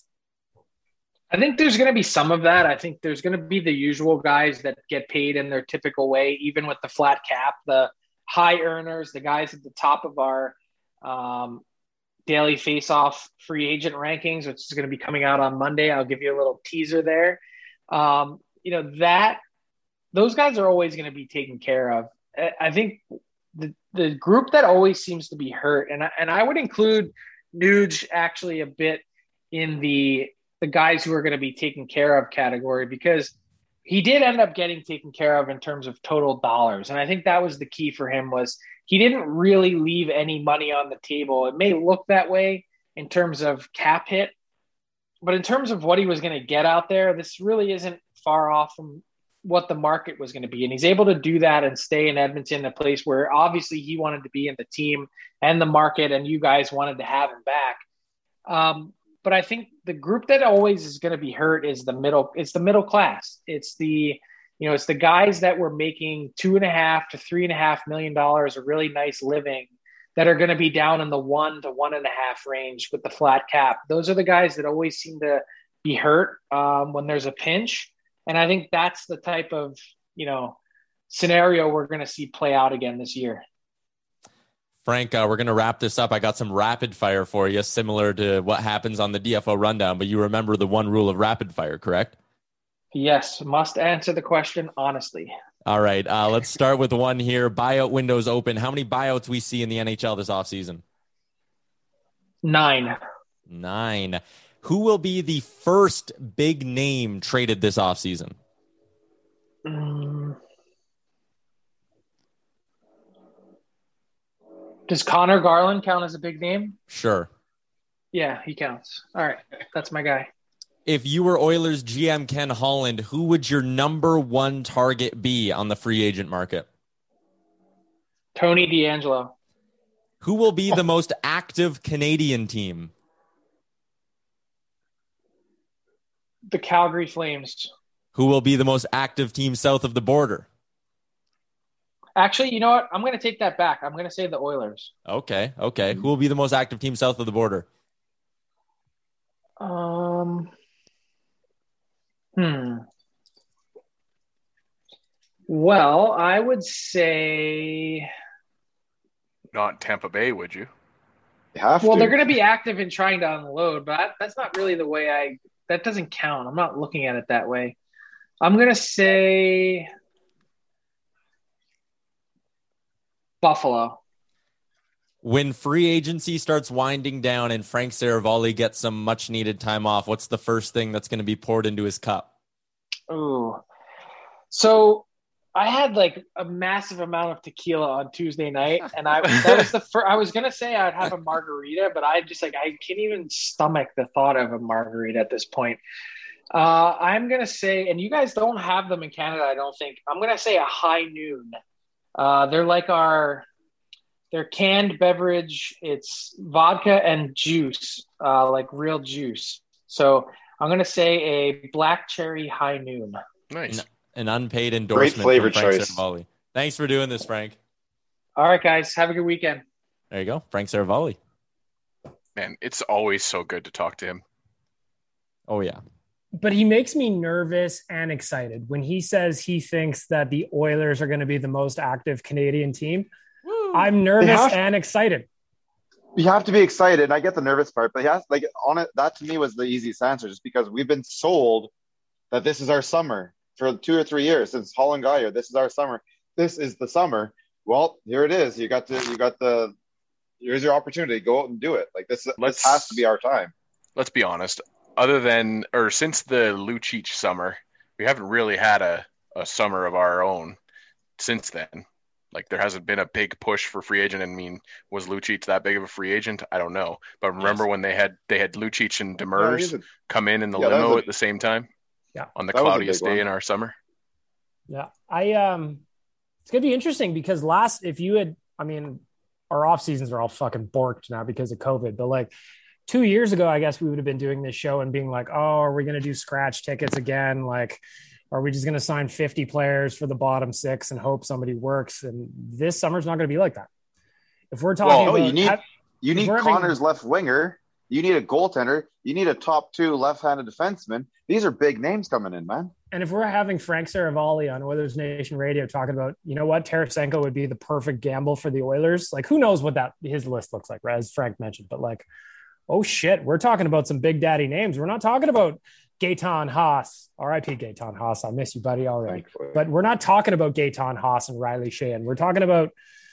I think there's going to be some of that. I think there's going to be the usual guys that get paid in their typical way, even with the flat cap, the high earners, the guys at the top of our um, daily face-off free agent rankings, which is going to be coming out on Monday. I'll give you a little teaser there. Um, you know, that those guys are always going to be taken care of. I think the, the group that always seems to be hurt, and I, and I would include Nuge actually a bit in the the guys who are going to be taken care of category, because he did end up getting taken care of in terms of total dollars. And I think that was the key for him, was he didn't really leave any money on the table. It may look that way in terms of cap hit, but in terms of what he was going to get out there, this really isn't far off from what the market was going to be. And he's able to do that and stay in Edmonton, a place where obviously he wanted to be in the team and the market, and you guys wanted to have him back. Um, But I think the group that always is going to be hurt is the middle. It's the middle class. It's the, you know, it's the guys that were making two and a half to three and a half million dollars, a really nice living, that are going to be down in the one to one and a half range with the flat cap. Those are the guys that always seem to be hurt um, when there's a pinch. And I think that's the type of, you know, scenario we're going to see play out again this year. Frank, uh, we're going to wrap this up. I got some rapid fire for you, similar to what happens on the D F O rundown, but you remember the one rule of rapid fire, correct? Yes, must answer the question honestly. All right, uh, let's start with one here. Buyout windows open. How many buyouts we see in the N H L this offseason? Nine. Nine. Who will be the first big name traded this offseason? Um, Does Connor Garland count as a big name? Sure. Yeah, he counts. All right. That's my guy. If you were Oilers G M Ken Holland, who would your number one target be on the free agent market? Tony DeAngelo. Who will be the most active Canadian team? The Calgary Flames. Who will be the most active team south of the border? Actually, you know what? I'm going to take that back. I'm going to say the Oilers. Okay, okay. Who will be the most active team south of the border? Um. Hmm. Well, I would say Not Tampa Bay, would you? You have well, to. they're going to be active in trying to unload, but I, that's not really the way I – that doesn't count. I'm not looking at it that way. I'm going to say Buffalo. When free agency starts winding down and Frank Saravalli gets some much-needed time off, what's the first thing that's going to be poured into his cup? Oh, so I had like a massive amount of tequila on Tuesday night, and I that was the first, I was gonna say I'd have a margarita, but I just like I can't even stomach the thought of a margarita at this point. Uh, I'm gonna say, and you guys don't have them in Canada, I don't think. I'm gonna say a High Noon. Uh, they're like our they're canned beverage. It's vodka and juice, uh, like real juice. So I'm gonna say a black cherry High Noon. Nice. An, an unpaid endorsement Great flavor from Frank choice. Saravalli. Thanks for doing this, Frank. All right, guys, have a good weekend. There you go. Frank Saravalli. Man, it's always so good to talk to him. Oh, yeah. But he makes me nervous and excited when he says he thinks that the Oilers are going to be the most active Canadian team. Woo. I'm nervous have- and excited. You have to be excited, and I get the nervous part, but yeah, like on it, that to me was the easiest answer, just because we've been sold that this is our summer for two or three years since Holland got here. This is our summer. This is the summer. Well, here it is. You got the, you got the. Here's your opportunity. Go out and do it. Like this, Let's- this has to be our time. Let's be honest. Other than or since the Lucic summer, we haven't really had a, a summer of our own since then. Like there hasn't been a big push for free agent. I mean, was Lucic that big of a free agent? I don't know. But remember Yes. when they had they had Lucic and Yeah, Demers he's a- come in in the Yeah, that was limo a- at the same time? Yeah. On the That was a cloudiest big day one. in our summer. Yeah. I, um, it's going to be interesting because last, if you had, I mean, our off seasons are all fucking borked now because of COVID, but like two years ago, I guess we would have been doing this show and being like, oh, are we going to do scratch tickets again? Like, are we just going to sign fifty players for the bottom six and hope somebody works? And this summer's not going to be like that. If we're talking Well, about, you need have- you if need we're having- Connor's left winger. You need a goaltender. You need a top two left-handed defenseman. These are big names coming in, man. and if we're having Frank Saravalli on Oilers Nation Radio talking about, you know what, Tarasenko would be the perfect gamble for the Oilers. Like, who knows what that his list looks like, right? As Frank mentioned, but like, oh shit, we're talking about some big daddy names. We're not talking about Gaetan Haas. R I P Gaetan Haas. I miss you, buddy, already. Thankfully. But we're not talking about Gaetan Haas and Riley Sheehan. We're talking about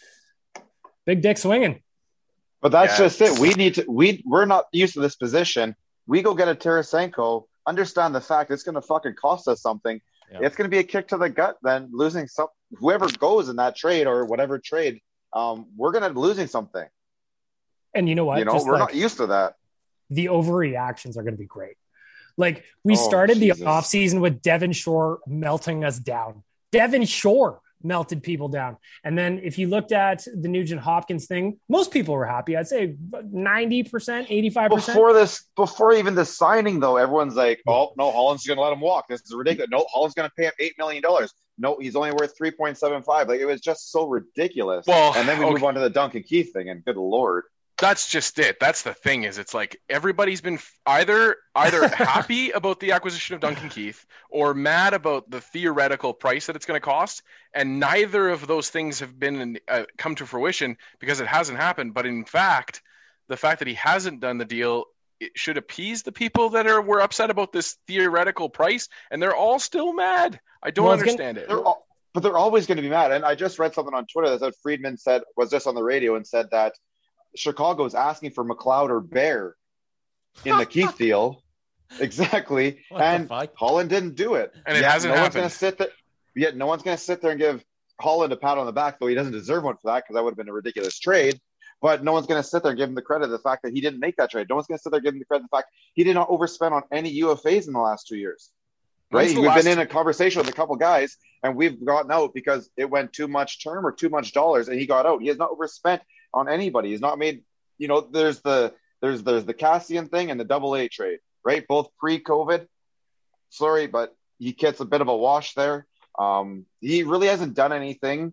big dick swinging. But that's Yeah, just it. We need to. We we're not used to this position. We go get a Tarasenko. Understand the fact it's going to fucking cost us something. Yeah. It's going to be a kick to the gut. Then losing some whoever goes in that trade or whatever trade, um, we're going to be losing something. And you know what? You know, Just we're like, not used to that. the overreactions are going to be great. Like we Oh, started Jesus. the offseason with Devon Shore melting us down. Devon Shore melted people down. And then if you looked at the Nugent Hopkins thing, most people were happy. I'd say ninety percent, eighty-five percent. Before this, before even the signing, though, everyone's like, "Oh no, Holland's going to let him walk. This is ridiculous. No, Holland's going to pay him eight million dollars. No, he's only worth three point seven five. Like it was just so ridiculous. Well, and then we okay. move on to the Duncan Keith thing, and good lord, That's just it. That's the thing is it's like everybody's been either either happy about the acquisition of Duncan Keith or mad about the theoretical price that it's going to cost, and neither of those things have been uh, come to fruition because it hasn't happened. But in fact, the fact that he hasn't done the deal it should appease the people that are were upset about this theoretical price, and they're all still mad. I don't Well, it's gonna- understand it. they're all, but they're always going to be mad. And I just read something on Twitter that said Friedman said was just on the radio and said that Chicago is asking for McLeod or Bear in the Keith deal. Exactly. What the and fuck? Holland didn't do it. And it Yet hasn't no happened. One's gonna sit there, yet no one's going to sit there and give Holland a pat on the back, though he doesn't deserve one for that because that would have been a ridiculous trade. But no one's going to sit there and give him the credit of the fact that he didn't make that trade. No one's going to sit there and give him the credit of the fact he did not overspend on any U F As in the last two years. Right? When's the We've last- been in a conversation with a couple guys, and we've gotten out because it went too much term or too much dollars, and he got out. He has not overspent on anybody. He's not made, you know, there's the there's there's the Cassian thing and the double A trade, right? Both pre-COVID. Sorry, but he gets a bit of a wash there. Um, he really hasn't done anything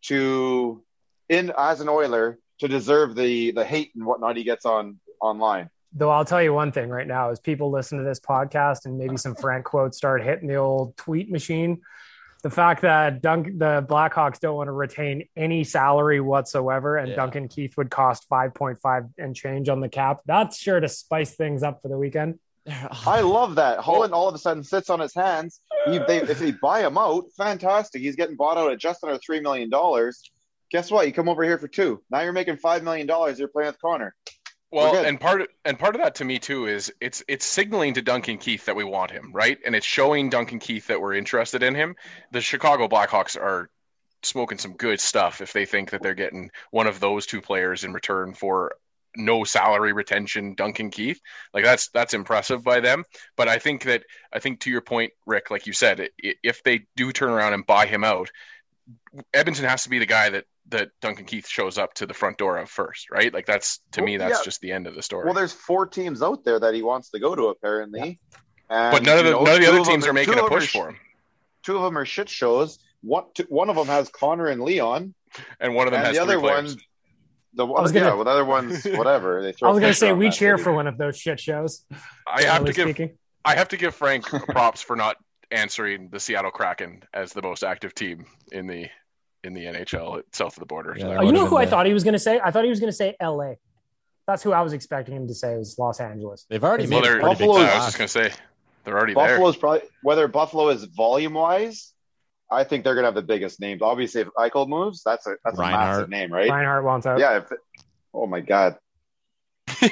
to, in as an Oiler, to deserve the the hate and whatnot he gets on online. Though I'll tell you one thing right now, as people listen to this podcast and maybe some Frank quotes start hitting the old tweet machine, the fact that Dunk, the Blackhawks don't want to retain any salary whatsoever, and Yeah. Duncan Keith would cost five point five and change on the cap. That's sure to spice things up for the weekend. I love that. Holland all of a sudden sits on his hands. He, they, if they buy him out, fantastic. He's getting bought out at just under three million dollars. Guess what? You come over here for two. Now you're making five million dollars. You're playing with Connor. Well, and part of, and part of that to me too is it's it's signaling to Duncan Keith that we want him, right? And it's showing Duncan Keith that we're interested in him. The Chicago Blackhawks are smoking some good stuff if they think that they're getting one of those two players in return for no salary retention, Duncan Keith. Like that's that's impressive by them. But I think that I think to your point, Rick, like you said, if they do turn around and buy him out, Edmonton has to be the guy that that Duncan Keith shows up to the front door of first, right? Like that's to well, me, that's yeah. just the end of the story. Well, there's four teams out there that he wants to go to apparently, yeah. and, but none of the you know, none of the other of teams them, are making a push sh- for him. Two of them are shit shows. One, two, one of them has Connor and Leon, and one of them and has the three other players. one. The I was yeah, gonna- well, the other ones, whatever. They throw I was going to pressure say on we that cheer city. for one of those shit shows. I have to give Speaking. I have to give Frank props for not answering the Seattle Kraken as the most active team in the in the N H L south of the border. Yeah, So that Oh, you would've know been who I the- thought he was going to say? I thought he was going to say L A. That's who I was expecting him to say was Los Angeles. They've already well, made a they're, pretty big Buffalo's- I was splash. just gonna say they're already Buffalo's probably whether Buffalo is volume wise. I think they're gonna have the biggest names. Obviously, if Eichel moves, that's a that's a Reinhart. massive name, right? Reinhardt wants out. Yeah. If it, oh my God. there.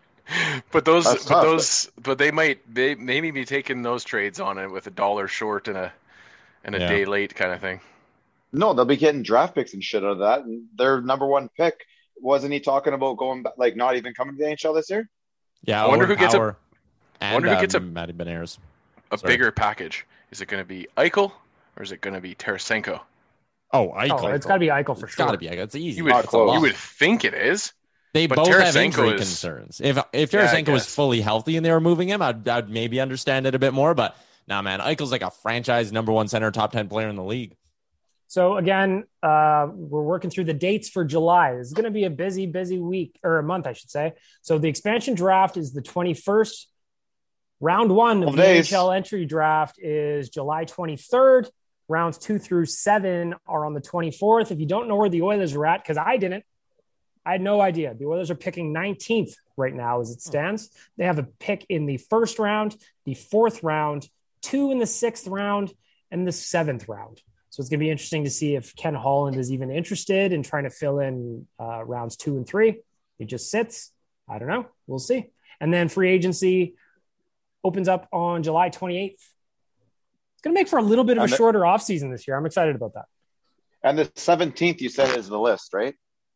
but those, That's but tough. those, but they might they maybe be taking those trades on it with a dollar short and a and a Yeah. day late kind of thing. No, they'll be getting draft picks and shit out of that. And their number one pick, wasn't he talking about going back, like not even coming to the N H L this year? Yeah, I wonder Owen who gets a- Power and, wonder who gets a- um, Matty Beniers. A Sorry. bigger package. Is it going to be Eichel or is it going to be Tarasenko? Oh, Eichel. Oh, it's got to be Eichel for It's sure. got to be. Eichel. It's easy. You would Not It's a lot. close. you would think it is. They but both have Tarasenko injury is- concerns. If if Yeah, I Tarasenko was guess. fully healthy and they were moving him, I'd, I'd maybe understand it a bit more. But nah, man, Eichel's like a franchise number one center, top ten player in the league. So again, uh, we're working through the dates for July. This is going to be a busy, busy week or a month, I should say. So the expansion draft is the twenty-first. Round one of Twelve the days. N H L entry draft is July twenty-third. Rounds two through seven are on the twenty-fourth. If you don't know where the Oilers are at, because I didn't, I had no idea. The Oilers are picking nineteenth right now as it stands. They have a pick in the first round, the fourth round, two in the sixth round, and the seventh round. So it's going to be interesting to see if Ken Holland is even interested in trying to fill in uh, rounds two and three. He just sits. I don't know. We'll see. And then free agency opens up on July twenty-eighth. It's going to make for a little bit of a And the- shorter offseason this year. I'm excited about that. And the seventeenth, you said, is the list, right?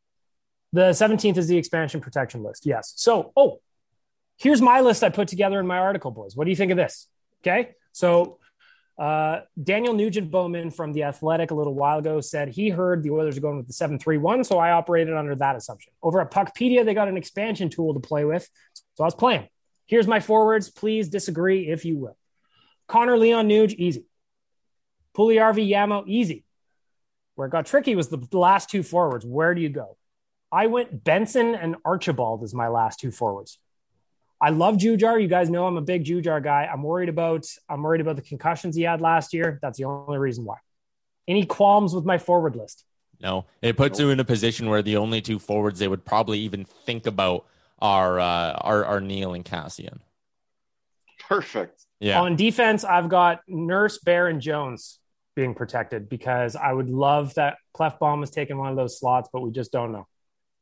The seventeenth is the expansion protection list. Yes. So, oh, here's my list I put together in my article, boys. What do you think of this? Okay. So, uh, Daniel Nugent Bowman from The Athletic a little while ago said he heard the Oilers are going with the seven three one. So I operated under that assumption. Over at Puckpedia, they got an expansion tool to play with. So I was playing. Here's my forwards. Please disagree if you will. Connor Leon Nuge, easy. Puliarvi Yamo, easy. Where it got tricky was the, the last two forwards. Where do you go? I went Benson and Archibald as my last two forwards. I love Jujar. You guys know I'm a big Jujar guy. I'm worried about I'm worried about the concussions he had last year. That's the only reason why. Any qualms with my forward list? No, it puts you in a position where the only two forwards they would probably even think about are uh, are, are Neil and Cassian. Perfect. Yeah. On defense, I've got Nurse, Bear, and Jones being protected because I would love that Clefbaum was taking one of those slots, but we just don't know.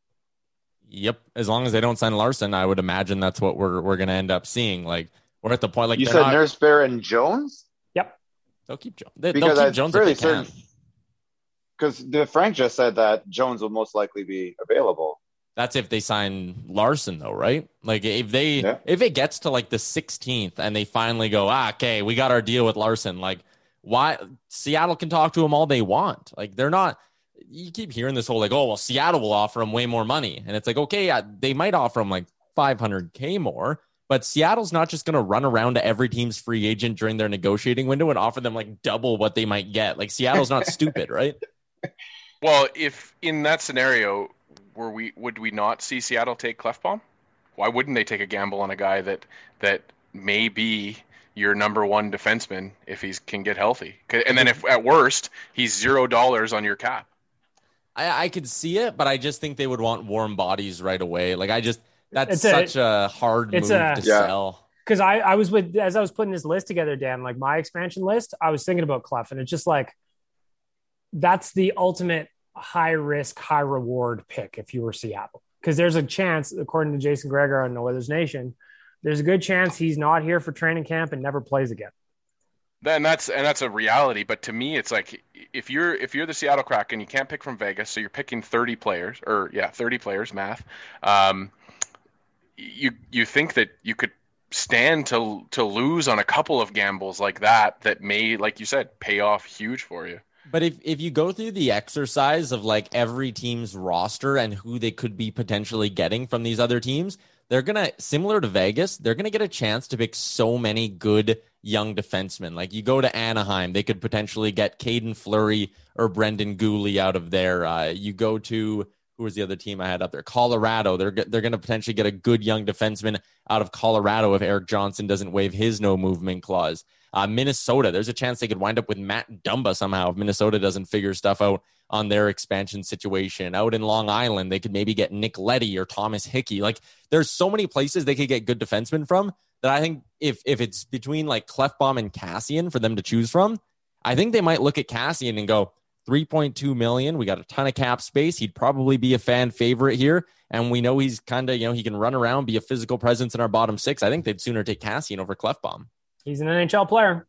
Yep. As long as they don't sign Larson, I would imagine that's what we're we're gonna end up seeing. Like we're at the point like You they're said not- Nurse Bear and Jones? Yep. They'll keep Jones. They, Because they'll I'm keep Jones fairly if they can. certain. Because the Frank just said that Jones will most likely be available. That's if they sign Larson, though, right? Like if they Yeah. if it gets to like the sixteenth and they finally go, ah, okay, we got our deal with Larson. Like, why Seattle can talk to him all they want? Like they're not. You keep hearing this whole like, oh well, Seattle will offer him way more money, and it's like, okay, yeah, they might offer him like five hundred K more, but Seattle's not just going to run around to every team's free agent during their negotiating window and offer them like double what they might get. Like Seattle's not stupid, right? Well, if in that scenario, were we would we not see Seattle take Clefbaum? Why wouldn't they take a gamble on a guy that that may be your number one defenseman if he can get healthy. And then if at worst he's zero dollars on your cap. I, I could see it, but I just think they would want warm bodies right away. Like I just that's It's such a, a, hard it's move a- to Yeah. sell. Because I, I was with, as I was putting this list together, Dan, like my expansion list, I was thinking about Clef, and it's just like, that's the ultimate high risk, high reward pick if you were Seattle. Because there's a chance, according to Jason Gregor on No Oilers Nation, there's a good chance he's not here for training camp and never plays again. Then that's and that's a reality. But to me, it's like if you're if you're the Seattle Kraken, you can't pick from Vegas, so you're picking thirty players, or yeah, thirty players, math. Um, you you think that you could stand to to lose on a couple of gambles like that that may, like you said, pay off huge for you. But if, if you go through the exercise of like every team's roster and who they could be potentially getting from these other teams, they're going to, similar to Vegas, they're going to get a chance to pick so many good young defensemen. Like you go to Anaheim, they could potentially get Caden Fleury or Brendan Gooley out of there. Uh, you go to, who was the other team I had up there? Colorado. They're they're going to potentially get a good young defenseman out of Colorado if Eric Johnson doesn't waive his no movement clause. Uh, Minnesota, there's a chance they could wind up with Matt Dumba somehow if Minnesota doesn't figure stuff out on their expansion situation. Out in Long Island, they could maybe get Nick Leddy or Thomas Hickey. Like there's so many places they could get good defensemen from that I think if if it's between like Clefbaum and Cassian for them to choose from, I think they might look at Cassian and go, three point two million. We got a ton of cap space. He'd probably be a fan favorite here. And we know he's kind of, you know, he can run around, be a physical presence in our bottom six. I think they'd sooner take Cassian over Clefbaum. He's an N H L player.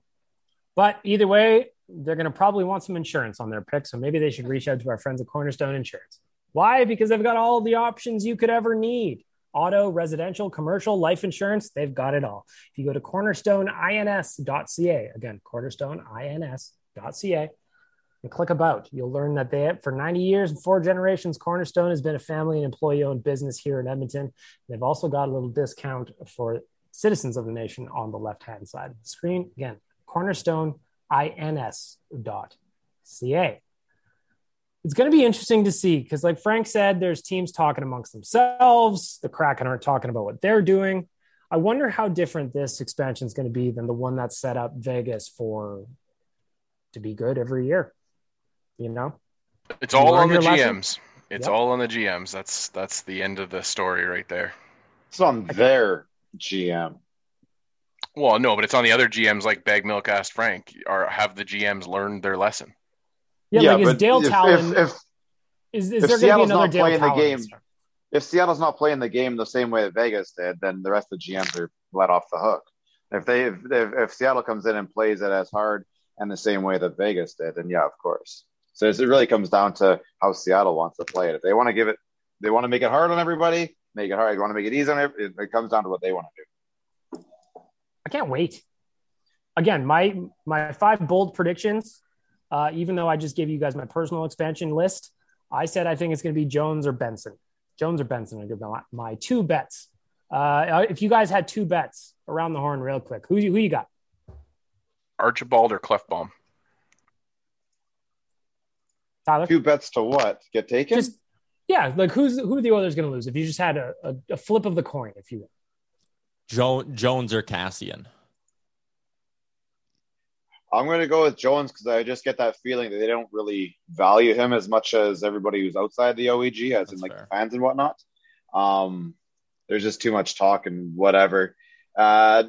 But either way, they're going to probably want some insurance on their pick. So maybe they should reach out to our friends at Cornerstone Insurance. Why? Because they've got all the options you could ever need. Auto, residential, commercial, life insurance, they've got it all. If you go to cornerstone ins dot c a, again, cornerstone ins dot c a, and click about, you'll learn that they, for ninety years and four generations, Cornerstone has been a family and employee-owned business here in Edmonton. They've also got a little discount for citizens of the nation on the left-hand side of the screen. Again, cornerstone ins dot c a. It's going to be interesting to see because, like Frank said, there's teams talking amongst themselves. The Kraken aren't talking about what they're doing. I wonder how different this expansion is going to be than the one that set up Vegas for to be good every year. You know, it's all on the G Ms. Lesson? It's Yep. all on the G Ms. That's that's the end of the story right there. It's on their G M. Well, no, but it's on the other G Ms. Like Bag Milk asked Frank, or have the G Ms learned their lesson? Yeah, Yeah, like is but Dale if- Talon? if- if- is is if there going to be Seattle's another not Dale playing the Talon? game- this year? If Seattle's not playing the game the same way that Vegas did, then the rest of the G Ms are let off the hook. If they if, if, if Seattle comes in and plays it as hard and the same way that Vegas did, then yeah, of course. So it really comes down to how Seattle wants to play it. If they want to give it, they want to make it hard on everybody, make it hard. If they want to make it easy on everybody, it, it comes down to what they want to do. I can't wait. Again, my my five bold predictions. Uh, even though I just gave you guys my personal expansion list, I said I think it's going to be Jones or Benson. Jones or Benson are going to be my, my two bets. Uh, if you guys had two bets around the horn, real quick, who who you got? Archibald or Clefbaum? Tyler? Two bets to what? Get taken? Just yeah, like who's who are the Oilers going to lose? If you just had a, a, a flip of the coin, if you will. Jo- Jones or Cassian? I'm going to go with Jones because I just get that feeling that they don't really value him as much as everybody who's outside the O E G, as That's in like fair. the fans and whatnot. Um, there's just too much talk and whatever. Uh,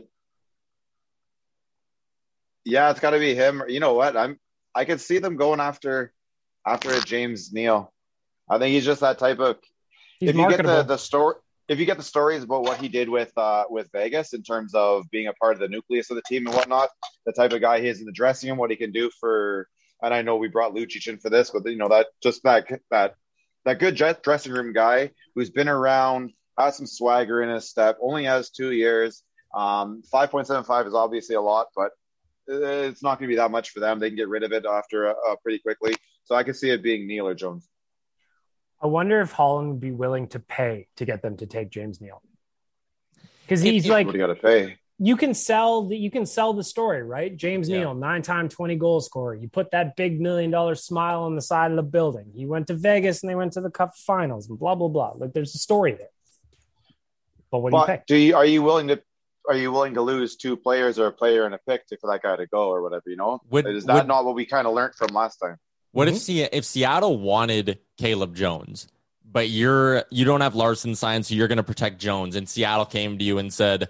yeah, it's got to be him. You know what? I'm. I could see them going after after a James Neal. I think he's just that type of. He's if you get marketable. the the story, if you get the stories about what he did with uh, with Vegas in terms of being a part of the nucleus of the team and whatnot, the type of guy he is in the dressing room, what he can do for. And I know we brought Lucic in for this, but you know that just that that that good jet dressing room guy who's been around, has some swagger in his step, only has two years. Um, five point seven five is obviously a lot, but it's not going to be that much for them. They can get rid of it after uh, pretty quickly. So I can see it being Neal or Jones. I wonder if Holland would be willing to pay to get them to take James Neal. Because he's If- like, What do you got to pay? you can sell the you can sell the story, right? James Yeah. Neal, nine-time twenty goal scorer. You put that big million dollar smile on the side of the building. He went to Vegas and they went to the Cup Finals and blah blah blah. Like there's a story there. But what do you pay? But do you, are you willing to are you willing to lose two players or a player and a pick to, for that guy to go or whatever? You know, Would, is that would, not what we kind of learned from last time? What Mm-hmm. if Se- if Seattle wanted Caleb Jones, but you're you don't have Larson signed, so you're going to protect Jones, and Seattle came to you and said,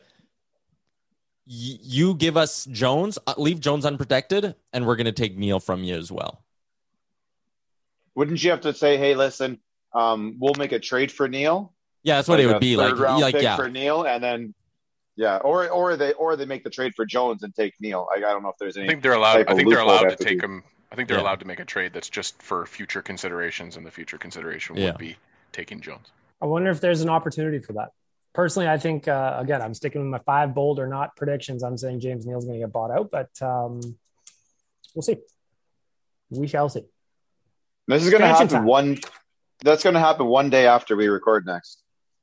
"You give us Jones, uh, leave Jones unprotected, and we're going to take Neal from you as well." Wouldn't you have to say, "Hey, listen, um, we'll make a trade for Neal"? Yeah, that's what like it would be like. Like pick yeah, for Neal, and then yeah, or or they or they make the trade for Jones and take Neal. I, I don't know if there's any. I think they're allowed. I think they're allowed to take do. him. I think they're Yeah. allowed to make a trade that's just for future considerations, and the future consideration Yeah. would be taking Jones. I wonder if there's an opportunity for that. Personally, I think, uh, again, I'm sticking with my five bold or not predictions. I'm saying James Neal's going to get bought out, but um, we'll see. We shall see. This is going to Expansion happen time. one. That's going to happen one day after we record next.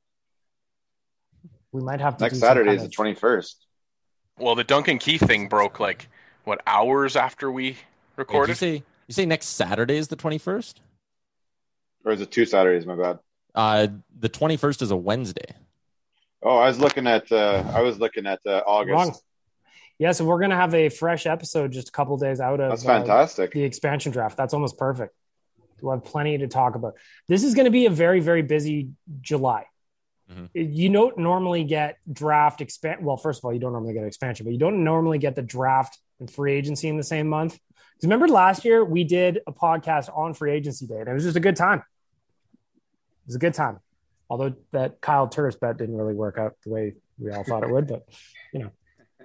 We might have to Next do some Saturday kind is the of- twenty-first. Well, the Duncan Keith thing broke like what hours after we Wait, did recorded? you say you say next Saturday is the twenty-first? Or is it two Saturdays? My bad. Uh, the twenty-first is a Wednesday. Oh, I was looking at. Uh, I was looking at uh, August. Wrong. Yeah, so we're going to have a fresh episode just a couple days out of That's uh, fantastic. the expansion draft. That's almost perfect. We'll have plenty to talk about. This is going to be a very, very busy July. Mhm. You don't normally get draft expand. Well, first of all, you don't normally get expansion, but you don't normally get the draft and free agency in the same month. Because remember last year we did a podcast on free agency day, and it was just a good time. It was a good time. Although that Kyle Turris bet didn't really work out the way we all thought it would, but you know,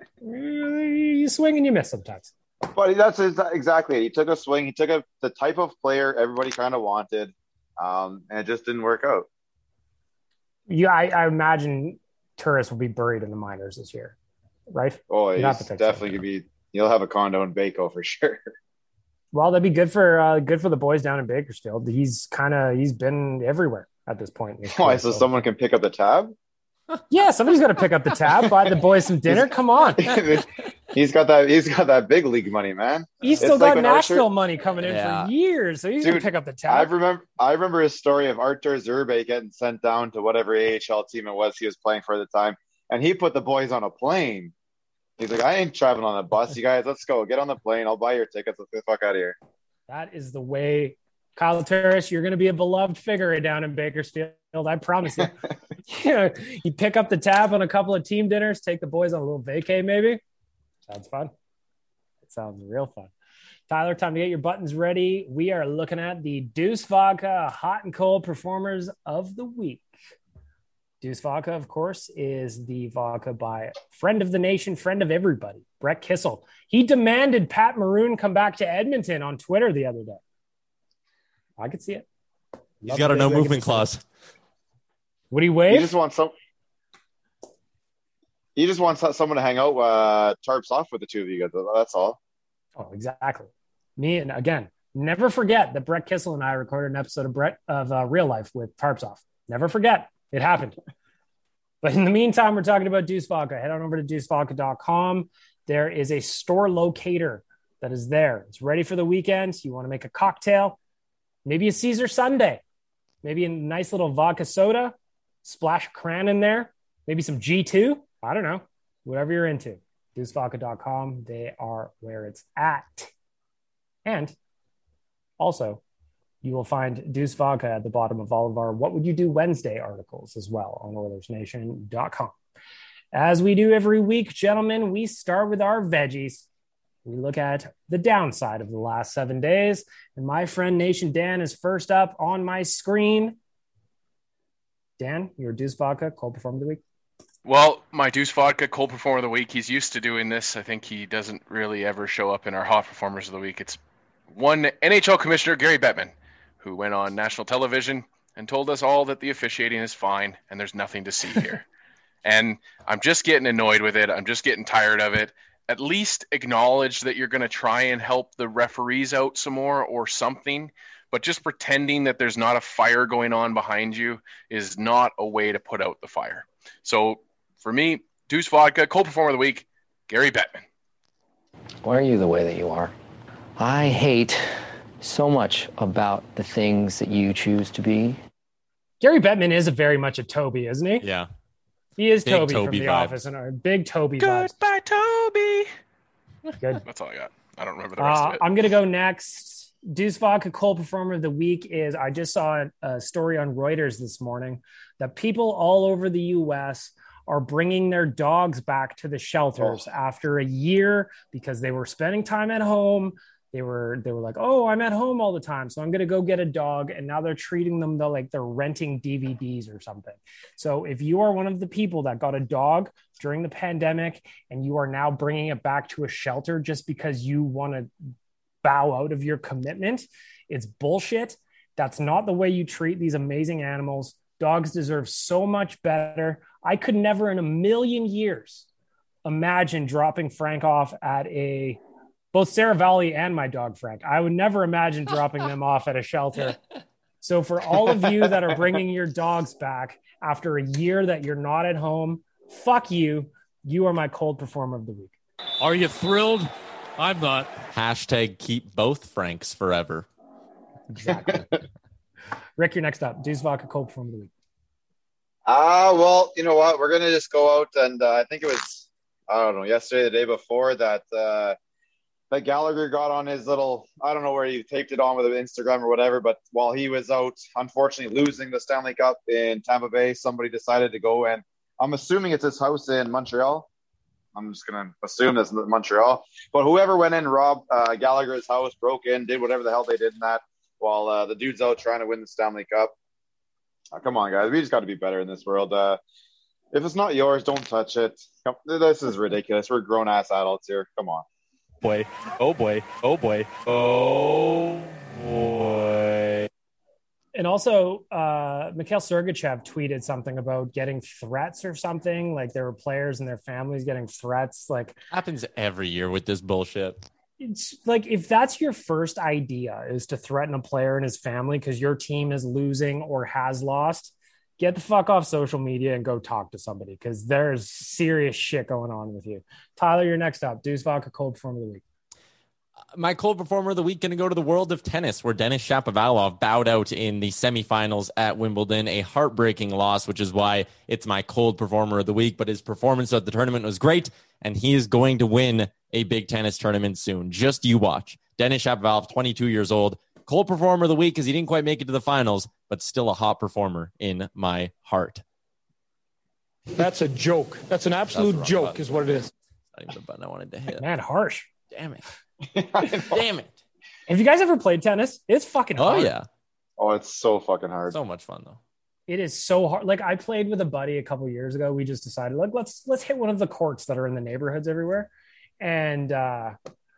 you swing and you miss sometimes. But that's exactly it. He took a swing. He took a the type of player everybody kind of wanted, um, and it just didn't work out. Yeah, I, I imagine Turris will be buried in the minors this year, right? Oh, You'd have he's to fix definitely gonna be. He'll have a condo in Baco for sure. Well, that'd be good for uh, good for the boys down in Bakersfield. He's kind of he's been everywhere at this point. in his Why? career, So so- someone can pick up the tab. Yeah, somebody's got to pick up the tab, buy the boys some dinner. Come on, he's got that. He's got that big league money, man. he's It's still like got when Nashville Archer- money coming in Yeah. for years, so he's gonna Dude, pick up the I tab. remember. I remember his story of Artur Zerbe getting sent down to whatever A H L team it was he was playing for at the time, and he put the boys on a plane. He's like, I ain't traveling on a bus. You guys, let's go. Get on the plane. I'll buy your tickets. Let's get the fuck out of here. That is the way, Kyle Turris. You're going to be a beloved figure down in Bakersfield. I promise you. You know, you pick up the tab on a couple of team dinners, take the boys on a little vacay, maybe. Sounds fun. It sounds real fun. Tyler, time to get your buttons ready. We are looking at the Deuce Vodka Hot and Cold Performers of the Week. Deuce Vodka, of course, is the vodka by friend of the nation, friend of everybody, Brett Kissel. He demanded Pat Maroon come back to Edmonton on Twitter the other day. I could see it. He's Love got a the no big leg movement of- clause. Would he You wave? just want some. You just want so- someone to hang out, uh, tarps off with the two of you guys. That's all. Oh, exactly. Me and again, never forget that Brett Kissel and I recorded an episode of Brett of uh, Real Life with tarps off. Never forget. It happened. But in the meantime, we're talking about Deuce Vodka. Head on over to deuce vodka dot com. There is a store locator that is there. It's ready for the weekend. You want to make a cocktail, maybe a Caesar Sundae, maybe a nice little vodka soda, splash cran in there, maybe some G two. I don't know, whatever you're into. deuce vodka dot com. They are where it's at. And also, you will find Deuce Vodka at the bottom of all of our What Would You Do Wednesday articles as well on oilers nation dot com. As we do every week, gentlemen, we start with our veggies. We look at the downside of the last seven days. And my friend Nation Dan is first up on my screen. Dan, your Deuce Vodka cold performer of the week. Well, my Deuce Vodka cold performer of the week. He's used to doing this. I think he doesn't really ever show up in our hot performers of the week. It's one N H L commissioner, Gary Bettman, who went on national television and told us all that the officiating is fine and there's nothing to see here. And I'm just getting annoyed with it. I'm just getting tired of it. At least acknowledge that you're going to try and help the referees out some more or something. But just pretending that there's not a fire going on behind you is not a way to put out the fire. So for me, Deuce Vodka, cold performer of the week, Gary Bettman. Why are you the way that you are? I hate so much about the things that you choose to be. Gary Bettman is a very much a Toby, isn't he? Yeah. He is Big Toby, Toby from The vibe. Office, and our big Toby vibes. Goodbye, Toby. Good. That's all I got. I don't remember the rest Uh, of it. I'm going to go next. Deuce Vodka Cold Performer of the Week is, I just saw a story on Reuters this morning that people all over the U S are bringing their dogs back to the shelters Oh. after a year because they were spending time at home. They were they were like, oh, I'm at home all the time, so I'm going to go get a dog. And now they're treating them though like they're renting D V Ds or something. So if you are one of the people that got a dog during the pandemic and you are now bringing it back to a shelter just because you want to bow out of your commitment, it's bullshit. That's not the way you treat these amazing animals. Dogs deserve so much better. I could never in a million years imagine dropping Frank off at a both Sarah Valley and my dog Frank. I would never imagine dropping them off at a shelter. So for all of you that are bringing your dogs back after a year that you're not at home, fuck you. You are my cold performer of the week. Are you thrilled? I'm not. Hashtag keep both Franks forever. Exactly. Rick, you're next up. Deuce Vodka cold performer of the week. Ah, uh, well, you know what? We're going to just go out and uh, I think it was, I don't know, yesterday, the day before that, uh, that Gallagher got on his little, I don't know where he taped it on with Instagram or whatever, but while he was out, unfortunately losing the Stanley Cup in Tampa Bay, somebody decided to go, and I'm assuming it's his house in Montreal. I'm just going to assume that's Montreal. But whoever went in, robbed uh, Gallagher's house, broke in, did whatever the hell they did in that, while uh, the dude's out trying to win the Stanley Cup. Oh, come on, guys. We just got to be better in this world. Uh, if it's not yours, don't touch it. Come, this is ridiculous. We're grown-ass adults here. Come on. Boy. Oh, boy. Oh, boy. Oh, boy. And also, uh, Mikhail Sergachev tweeted something about getting threats or something. Like there were players and their families getting threats. Like Happens every year with this bullshit. it's like if that's your first idea is to threaten a player and his family because your team is losing or has lost, get the fuck off social media and go talk to somebody because there's serious shit going on with you. Tyler, you're next up. Deuce Vodka cold performer of the week. My cold performer of the week going to go to the world of tennis, where Denis Shapovalov bowed out in the semifinals at Wimbledon, a heartbreaking loss, which is why it's my cold performer of the week. But his performance at the tournament was great, and he is going to win a big tennis tournament soon. Just you watch. Denis Shapovalov, twenty-two years old, cold performer of the week because he didn't quite make it to the finals, but still a hot performer in my heart. That's a joke. That's an absolute That's joke button. is what it is. Not even the button I wanted to hit. Man, harsh. Damn it. Damn it. Have you guys ever played tennis? It's fucking Oh, hard. yeah. Oh, it's so fucking hard. So much fun, though. It is so hard. Like I played with a buddy a couple of years ago. We just decided, like, let's let's hit one of the courts that are in the neighborhoods everywhere. And uh,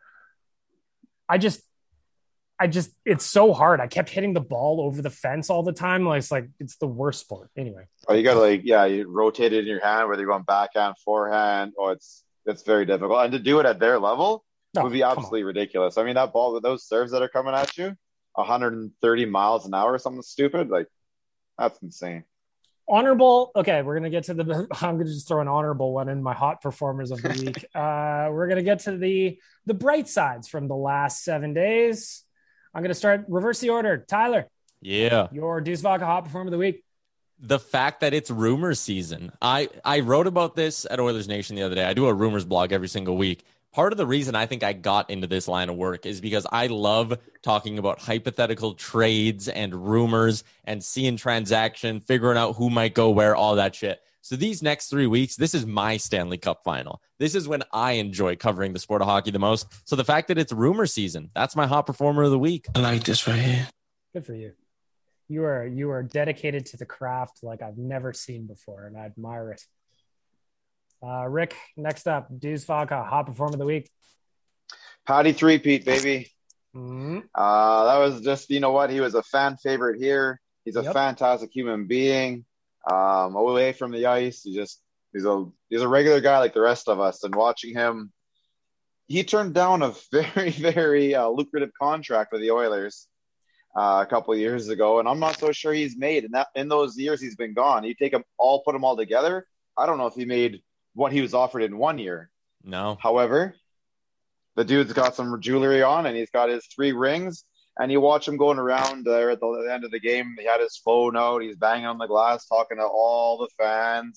I just, I just, it's so hard. I kept hitting the ball over the fence all the time. Like it's like it's the worst sport. Anyway. Oh, you got to like, yeah, you rotate it in your hand, whether you're going backhand, forehand. Oh, it's it's very difficult. And to do it at their level Oh, would be come absolutely ridiculous. I mean, that ball with those serves that are coming at you, one hundred thirty miles an hour or something stupid, like that's insane. Honorable. Okay, we're gonna get to the. I'm gonna just throw an honorable one in my hot performers of the week. uh, we're gonna get to the the bright sides from the last seven days. I'm gonna start reverse the order. Tyler, Yeah. your Deuce Vodka hot performer of the week. The fact that it's rumor season. I, I wrote about this at Oilers Nation the other day. I do a rumors blog every single week. Part of the reason I think I got into this line of work is because I love talking about hypothetical trades and rumors and seeing transaction, figuring out who might go where, all that shit. So these next three weeks, this is my Stanley Cup final. This is when I enjoy covering the sport of hockey the most. So the fact that it's rumor season, that's my hot performer of the week. I like this right here. Good for you. You are you are dedicated to the craft like I've never seen before, and I admire it. Uh, Rick, next up, Deuce Vodka hot performer of the week. Patty three-peat, baby. Mm-hmm. Uh, that was just, you know what? He was a fan favorite here. He's a Yep. fantastic human being. Um, away from the ice, he just he's a he's a regular guy like the rest of us. And watching him, he turned down a very very uh, lucrative contract with the Oilers uh, a couple of years ago, and I'm not so sure he's made in that in those years he's been gone. You take them all, put them all together. I don't know if he made what he was offered in one year. No. However, the dude's got some jewelry on, and he's got his three rings. And you watch him going around there at the end of the game. He had his phone out. He's banging on the glass, talking to all the fans.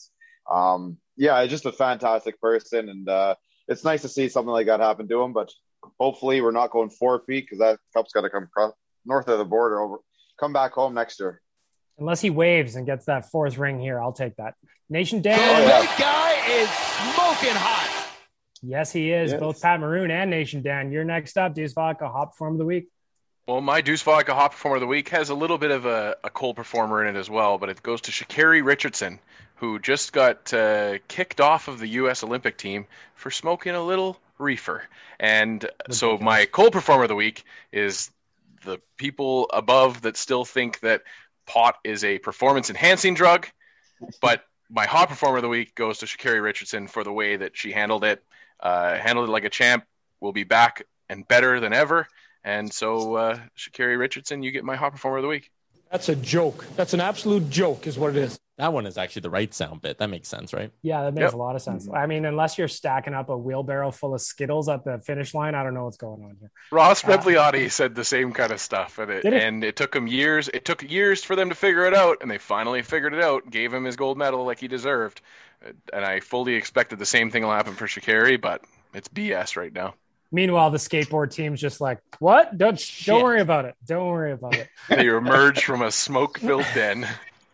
Um, yeah, just a fantastic person, and uh, it's nice to see something like that happen to him. But hopefully, we're not going four feet because that cup's got to come across, north of the border, over, come back home next year. Unless he waves and gets that fourth ring here, I'll take that. Nation Dan. Oh, yeah. That guy is smoking hot. Yes, he is. Yes. Both Pat Maroon and Nation Dan. You're next up, Deuce Vodka, Hot Performer of the Week. Well, my Deuce Vodka Hot Performer of the Week has a little bit of a, a cold performer in it as well, but it goes to Sha'Carri Richardson, who just got uh, kicked off of the U S Olympic team for smoking a little reefer. And so my cold performer of the week is the people above that still think that pot is a performance-enhancing drug, but my hot performer of the week goes to Sha'Carri Richardson for the way that she handled it, uh, handled it like a champ, will be back and better than ever. And so, uh, Sha'Carri Richardson, you get my hot performer of the week. That's a joke. That's an absolute joke is what it is. That one is actually the right sound bit. That makes sense, right? Yeah, that makes yep. a lot of sense. I mean, unless you're stacking up a wheelbarrow full of Skittles at the finish line, I don't know what's going on here. Ross Rebliati uh, said the same kind of stuff, and it, it and it took him years. It took years for them to figure it out, and they finally figured it out. Gave him his gold medal like he deserved, and I fully expected the same thing will happen for Sha'Carri, but it's B S right now. Meanwhile, the skateboard team's just like, what? Don't Shit. don't worry about it. Don't worry about it. They emerged from a smoke-filled den.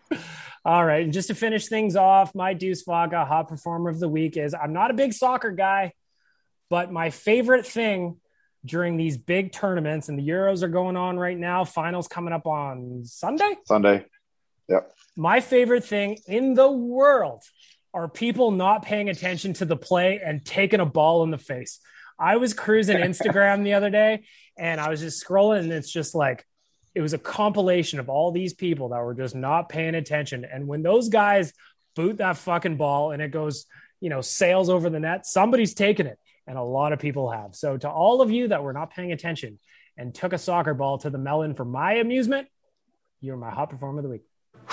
All right, and just to finish things off, my Deuce Vodka Hot Performer of the Week is I'm not a big soccer guy, but my favorite thing during these big tournaments, and the Euros are going on right now, finals coming up on Sunday? Sunday, yep. My favorite thing in the world are people not paying attention to the play and taking a ball in the face. I was cruising Instagram the other day, and I was just scrolling, and it's just like, it was a compilation of all these people that were just not paying attention. And when those guys boot that fucking ball and it goes, you know, sails over the net, somebody's taken it. And a lot of people have. So to all of you that were not paying attention and took a soccer ball to the melon for my amusement, you're my hot performer of the week.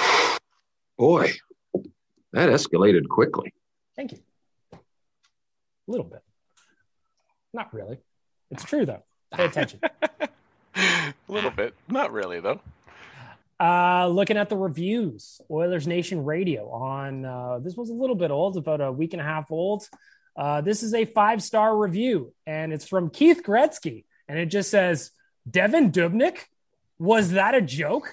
Boy, that escalated quickly. Thank you. A little bit. Not really. It's true, though. Pay attention. A little bit. Not really, though. Uh, looking at the reviews, Oilers Nation Radio on, uh, this was a little bit old, about a week and a half old. Uh, this is a five-star review, and it's from Keith Gretzky, and it just says, Devin Dubnyk? Was that a joke?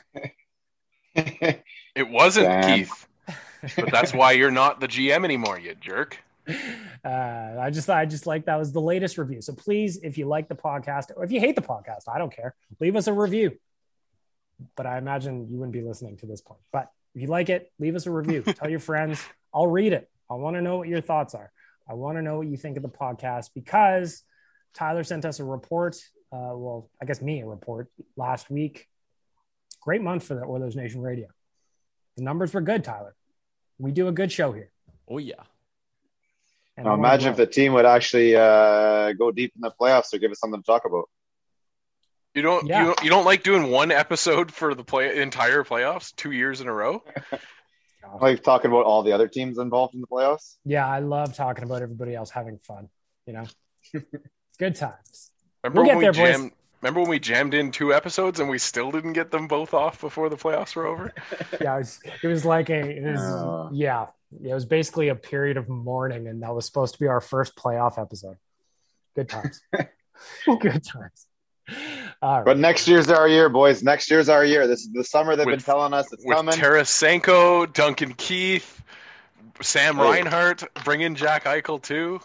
It wasn't, Damn. Keith. But that's why you're not the G M anymore, you jerk. Uh, I just I just like that was the latest review. So please, if you like the podcast or if you hate the podcast, I don't care. Leave us a review. But I imagine you wouldn't be listening to this point. But if you like it, leave us a review. Tell your friends. I'll read it. I want to know what your thoughts are. I want to know what you think of the podcast because Tyler sent us a report. Uh, well, I guess me a report last week. Great month for the Oilers Nation Radio. The numbers were good, Tyler. We do a good show here. Oh, yeah. And now imagine if the team would actually uh, go deep in the playoffs or give us something to talk about. You don't, yeah. you don't, you don't like doing one episode for the play entire playoffs two years in a row? Like talking about all the other teams involved in the playoffs? Yeah, I love talking about everybody else having fun. You know, good times. Remember we'll when we there, jammed? Boys. Remember when we jammed in two episodes and we still didn't get them both off before the playoffs were over? Yeah, it was, it was like a, it was, uh, yeah. It was basically a period of mourning, and that was supposed to be our first playoff episode. Good times. Good times. All right. But next year's our year, boys. Next year's our year. This is the summer they've with, been telling us it's with coming. Tarasenko, Duncan Keith, Sam oh. Reinhart, bring in Jack Eichel too.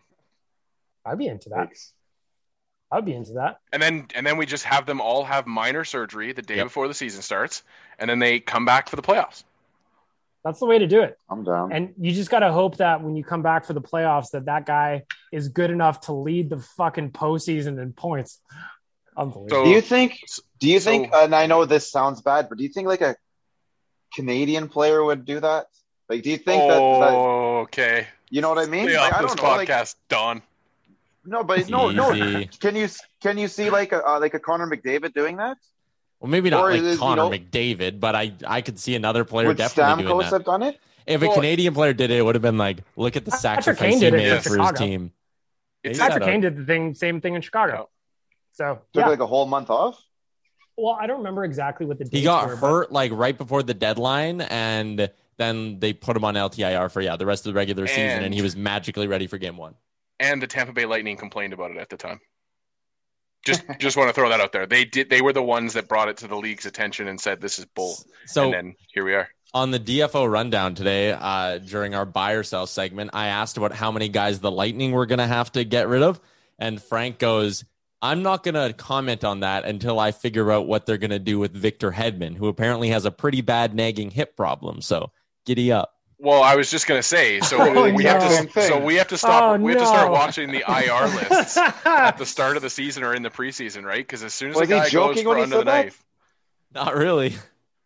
I'd be into that. Thanks. I'd be into that. And then and then we just have them all have minor surgery the day yep. before the season starts, and then they come back for the playoffs. That's the way to do it. I'm down. And you just got to hope that when you come back for the playoffs, that that guy is good enough to lead the fucking postseason in points. Unbelievable. So, do you think, do you so, think, and I know this sounds bad, but do you think like a Canadian player would do that? Like, do you think oh, that, that? Okay. You know what I mean? Stay like, off I don't this know, podcast, like, Don. No, but no, no. Can you, can you see like a, uh, like a Connor McDavid doing that? Well, maybe not or like is, Connor you know, McDavid, but I, I could see another player would definitely Stamkos doing that. have done it? If a well, Canadian player did it, it would have been like, look at the Patrick sacrifice he made for his team. Patrick Kane did the thing, same thing in Chicago. So took yeah. like a whole month off. Well, I don't remember exactly what the dates he got were, hurt but... like right before the deadline, and then they put him on L T I R for, yeah, the rest of the regular season, and, and he was magically ready for game one. And the Tampa Bay Lightning complained about it at the time. Just just want to throw that out there. They did. They were the ones that brought it to the league's attention and said, this is bull. So, and then here we are. On the D F O rundown today, uh, during our buy or sell segment, I asked about how many guys the Lightning were going to have to get rid of. And Frank goes, I'm not going to comment on that until I figure out what they're going to do with Victor Hedman, who apparently has a pretty bad nagging hip problem. So giddy up. Well, I was just going to say, so Oh, we no. have to, so we have to stop. Oh, we have to start no. watching the I R lists at the start of the season or in the preseason, right? Because as soon as Was a he guy goes joking for when he under the said that? knife, Not really.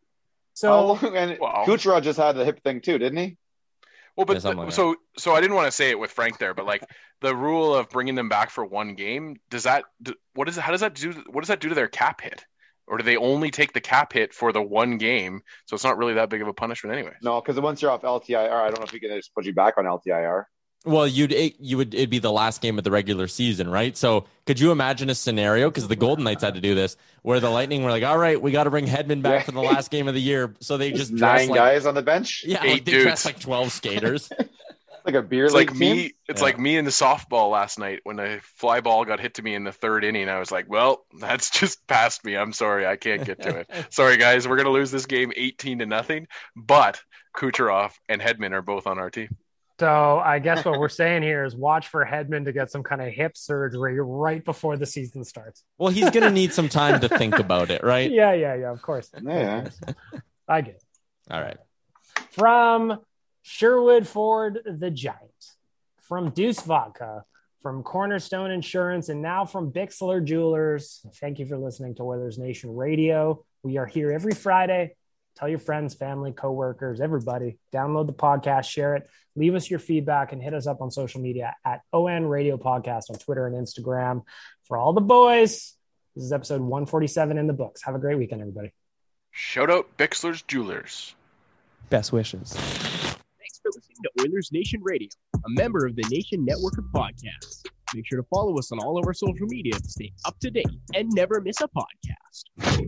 So How long- and Wow. Kucherov just had the hip thing too, didn't he? well, but Yeah, something like so so I didn't want to say it with Frank there, but like the rule of bringing them back for one game, does that do- what is how does that do? What does that do to their cap hit? Or do they only take the cap hit for the one game? So it's not really that big of a punishment anyway. No, because once you're off L T I R, I don't know if we can just put you back on L T I R. Well, you'd it, you would it'd be the last game of the regular season, right? So could you imagine a scenario, because the Golden Knights had to do this, where the Lightning were like, all right, we got to bring Hedman back Yeah. for the last game of the year. So they just Just dress nine like, guys on the bench. yeah, Eight like they dudes. dress like twelve skaters. Like a beer It's league like me. team. It's Yeah. like me in the softball last night when a fly ball got hit to me in the third inning. I was like, "Well, that's just past me. I'm sorry, I can't get to it. Sorry, guys, we're gonna lose this game eighteen to nothing." But Kucherov and Hedman are both on our team. So I guess what we're saying here is watch for Hedman to get some kind of hip surgery right before the season starts. Well, he's going to need some time to think about it, right? Yeah, yeah, yeah. Of course. Yeah. I get it. All right. From Sherwood Ford, the Giant, from Deuce Vodka, from Cornerstone Insurance, and now from Bixler Jewelers. Thank you for listening to Oilers Nation Radio. We are here every Friday. Tell your friends, family, coworkers, everybody. Download the podcast, share it, leave us your feedback, and hit us up on social media at O N Radio Podcast on Twitter and Instagram. For all the boys, this is episode one forty-seven in the books. Have a great weekend, everybody. Shout out Bixler's Jewelers. Best wishes. Thanks for listening to Oilers Nation Radio, a member of the Nation Network of Podcasts. Make sure to follow us on all of our social media to stay up to date and never miss a podcast.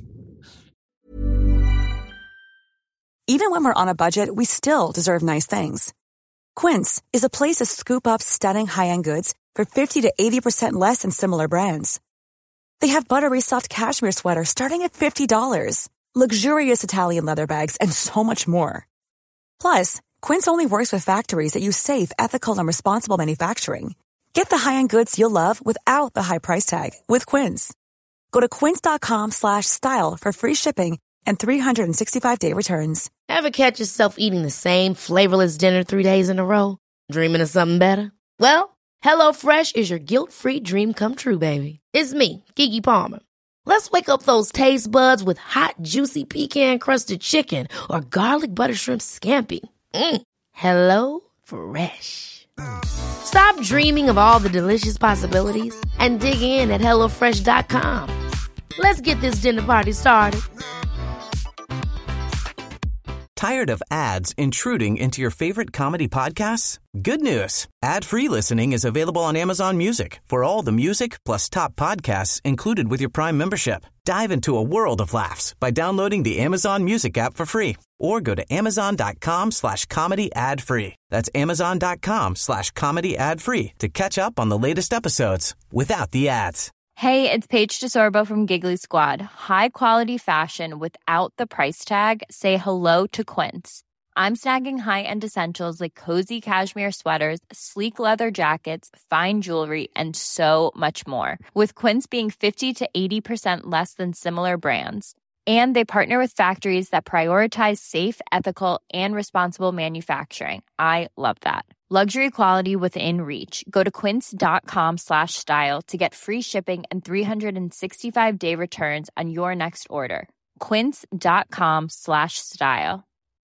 Even when we're on a budget, we still deserve nice things. Quince is a place to scoop up stunning high-end goods for fifty to eighty percent less than similar brands. They have buttery soft cashmere sweaters starting at fifty dollars, luxurious Italian leather bags, and so much more. Plus, Quince only works with factories that use safe, ethical, and responsible manufacturing. Get the high-end goods you'll love without the high price tag with Quince. Go to quince.com slash style for free shipping and three sixty-five day returns. Ever catch yourself eating the same flavorless dinner three days in a row? Dreaming of something better? Well, HelloFresh is your guilt-free dream come true, baby. It's me, Keke Palmer. Let's wake up those taste buds with hot, juicy pecan-crusted chicken or garlic butter shrimp scampi. Mm. Hello Fresh. Stop dreaming of all the delicious possibilities and dig in at hello fresh dot com. Let's get this dinner party started. Tired of ads intruding into your favorite comedy podcasts? Good news. Ad-free listening is available on Amazon Music for all the music plus top podcasts included with your Prime membership. Dive into a world of laughs by downloading the Amazon Music app for free or go to amazon.com slash comedy ad free. That's amazon.com slash comedy ad free to catch up on the latest episodes without the ads. Hey, it's Paige DeSorbo from Giggly Squad. High quality fashion without the price tag. Say hello to Quince. I'm snagging high-end essentials like cozy cashmere sweaters, sleek leather jackets, fine jewelry, and so much more. With Quince being fifty to eighty percent less than similar brands. And they partner with factories that prioritize safe, ethical, and responsible manufacturing. I love that. Luxury quality within reach. Go to quince.com slash style to get free shipping and three sixty-five day returns on your next order. Quince.com slash style.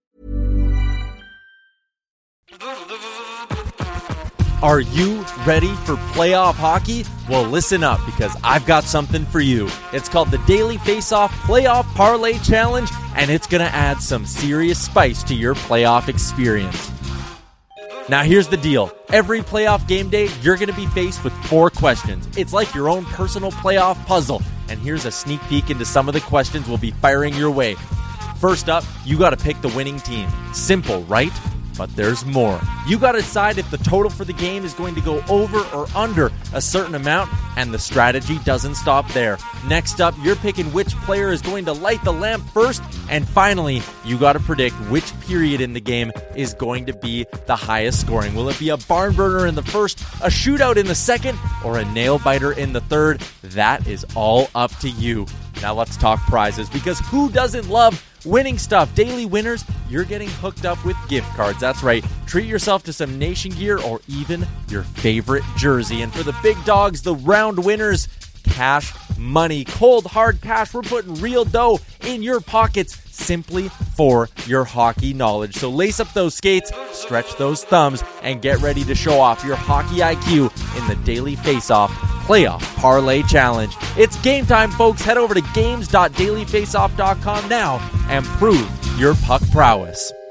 Are you ready for playoff hockey? Well, listen up because I've got something for you. It's called the Daily Faceoff Playoff Parlay Challenge, and it's going to add some serious spice to your playoff experience. Now, here's the deal. Every playoff game day, you're going to be faced with four questions. It's like your own personal playoff puzzle. And here's a sneak peek into some of the questions we'll be firing your way. First up, you got to pick the winning team. Simple, right? But there's more. You got to decide if the total for the game is going to go over or under a certain amount, and the strategy doesn't stop there. Next up, you're picking which player is going to light the lamp first, and finally, you got to predict which period in the game is going to be the highest scoring. Will it be a barn burner in the first, a shootout in the second, or a nail biter in the third? That is all up to you. Now let's talk prizes, because who doesn't love winning stuff? Daily winners, you're getting hooked up with gift cards. That's right. Treat yourself to some Nation gear or even your favorite jersey. And for the big dogs, the round winners, cash money, cold hard cash. We're putting real dough in your pockets simply for your hockey knowledge. So lace up those skates, stretch those thumbs, and get ready to show off your hockey I Q in the Daily Faceoff Playoff Parlay Challenge. It's game time, folks. Head over to games dot daily face off dot com now and prove your puck prowess.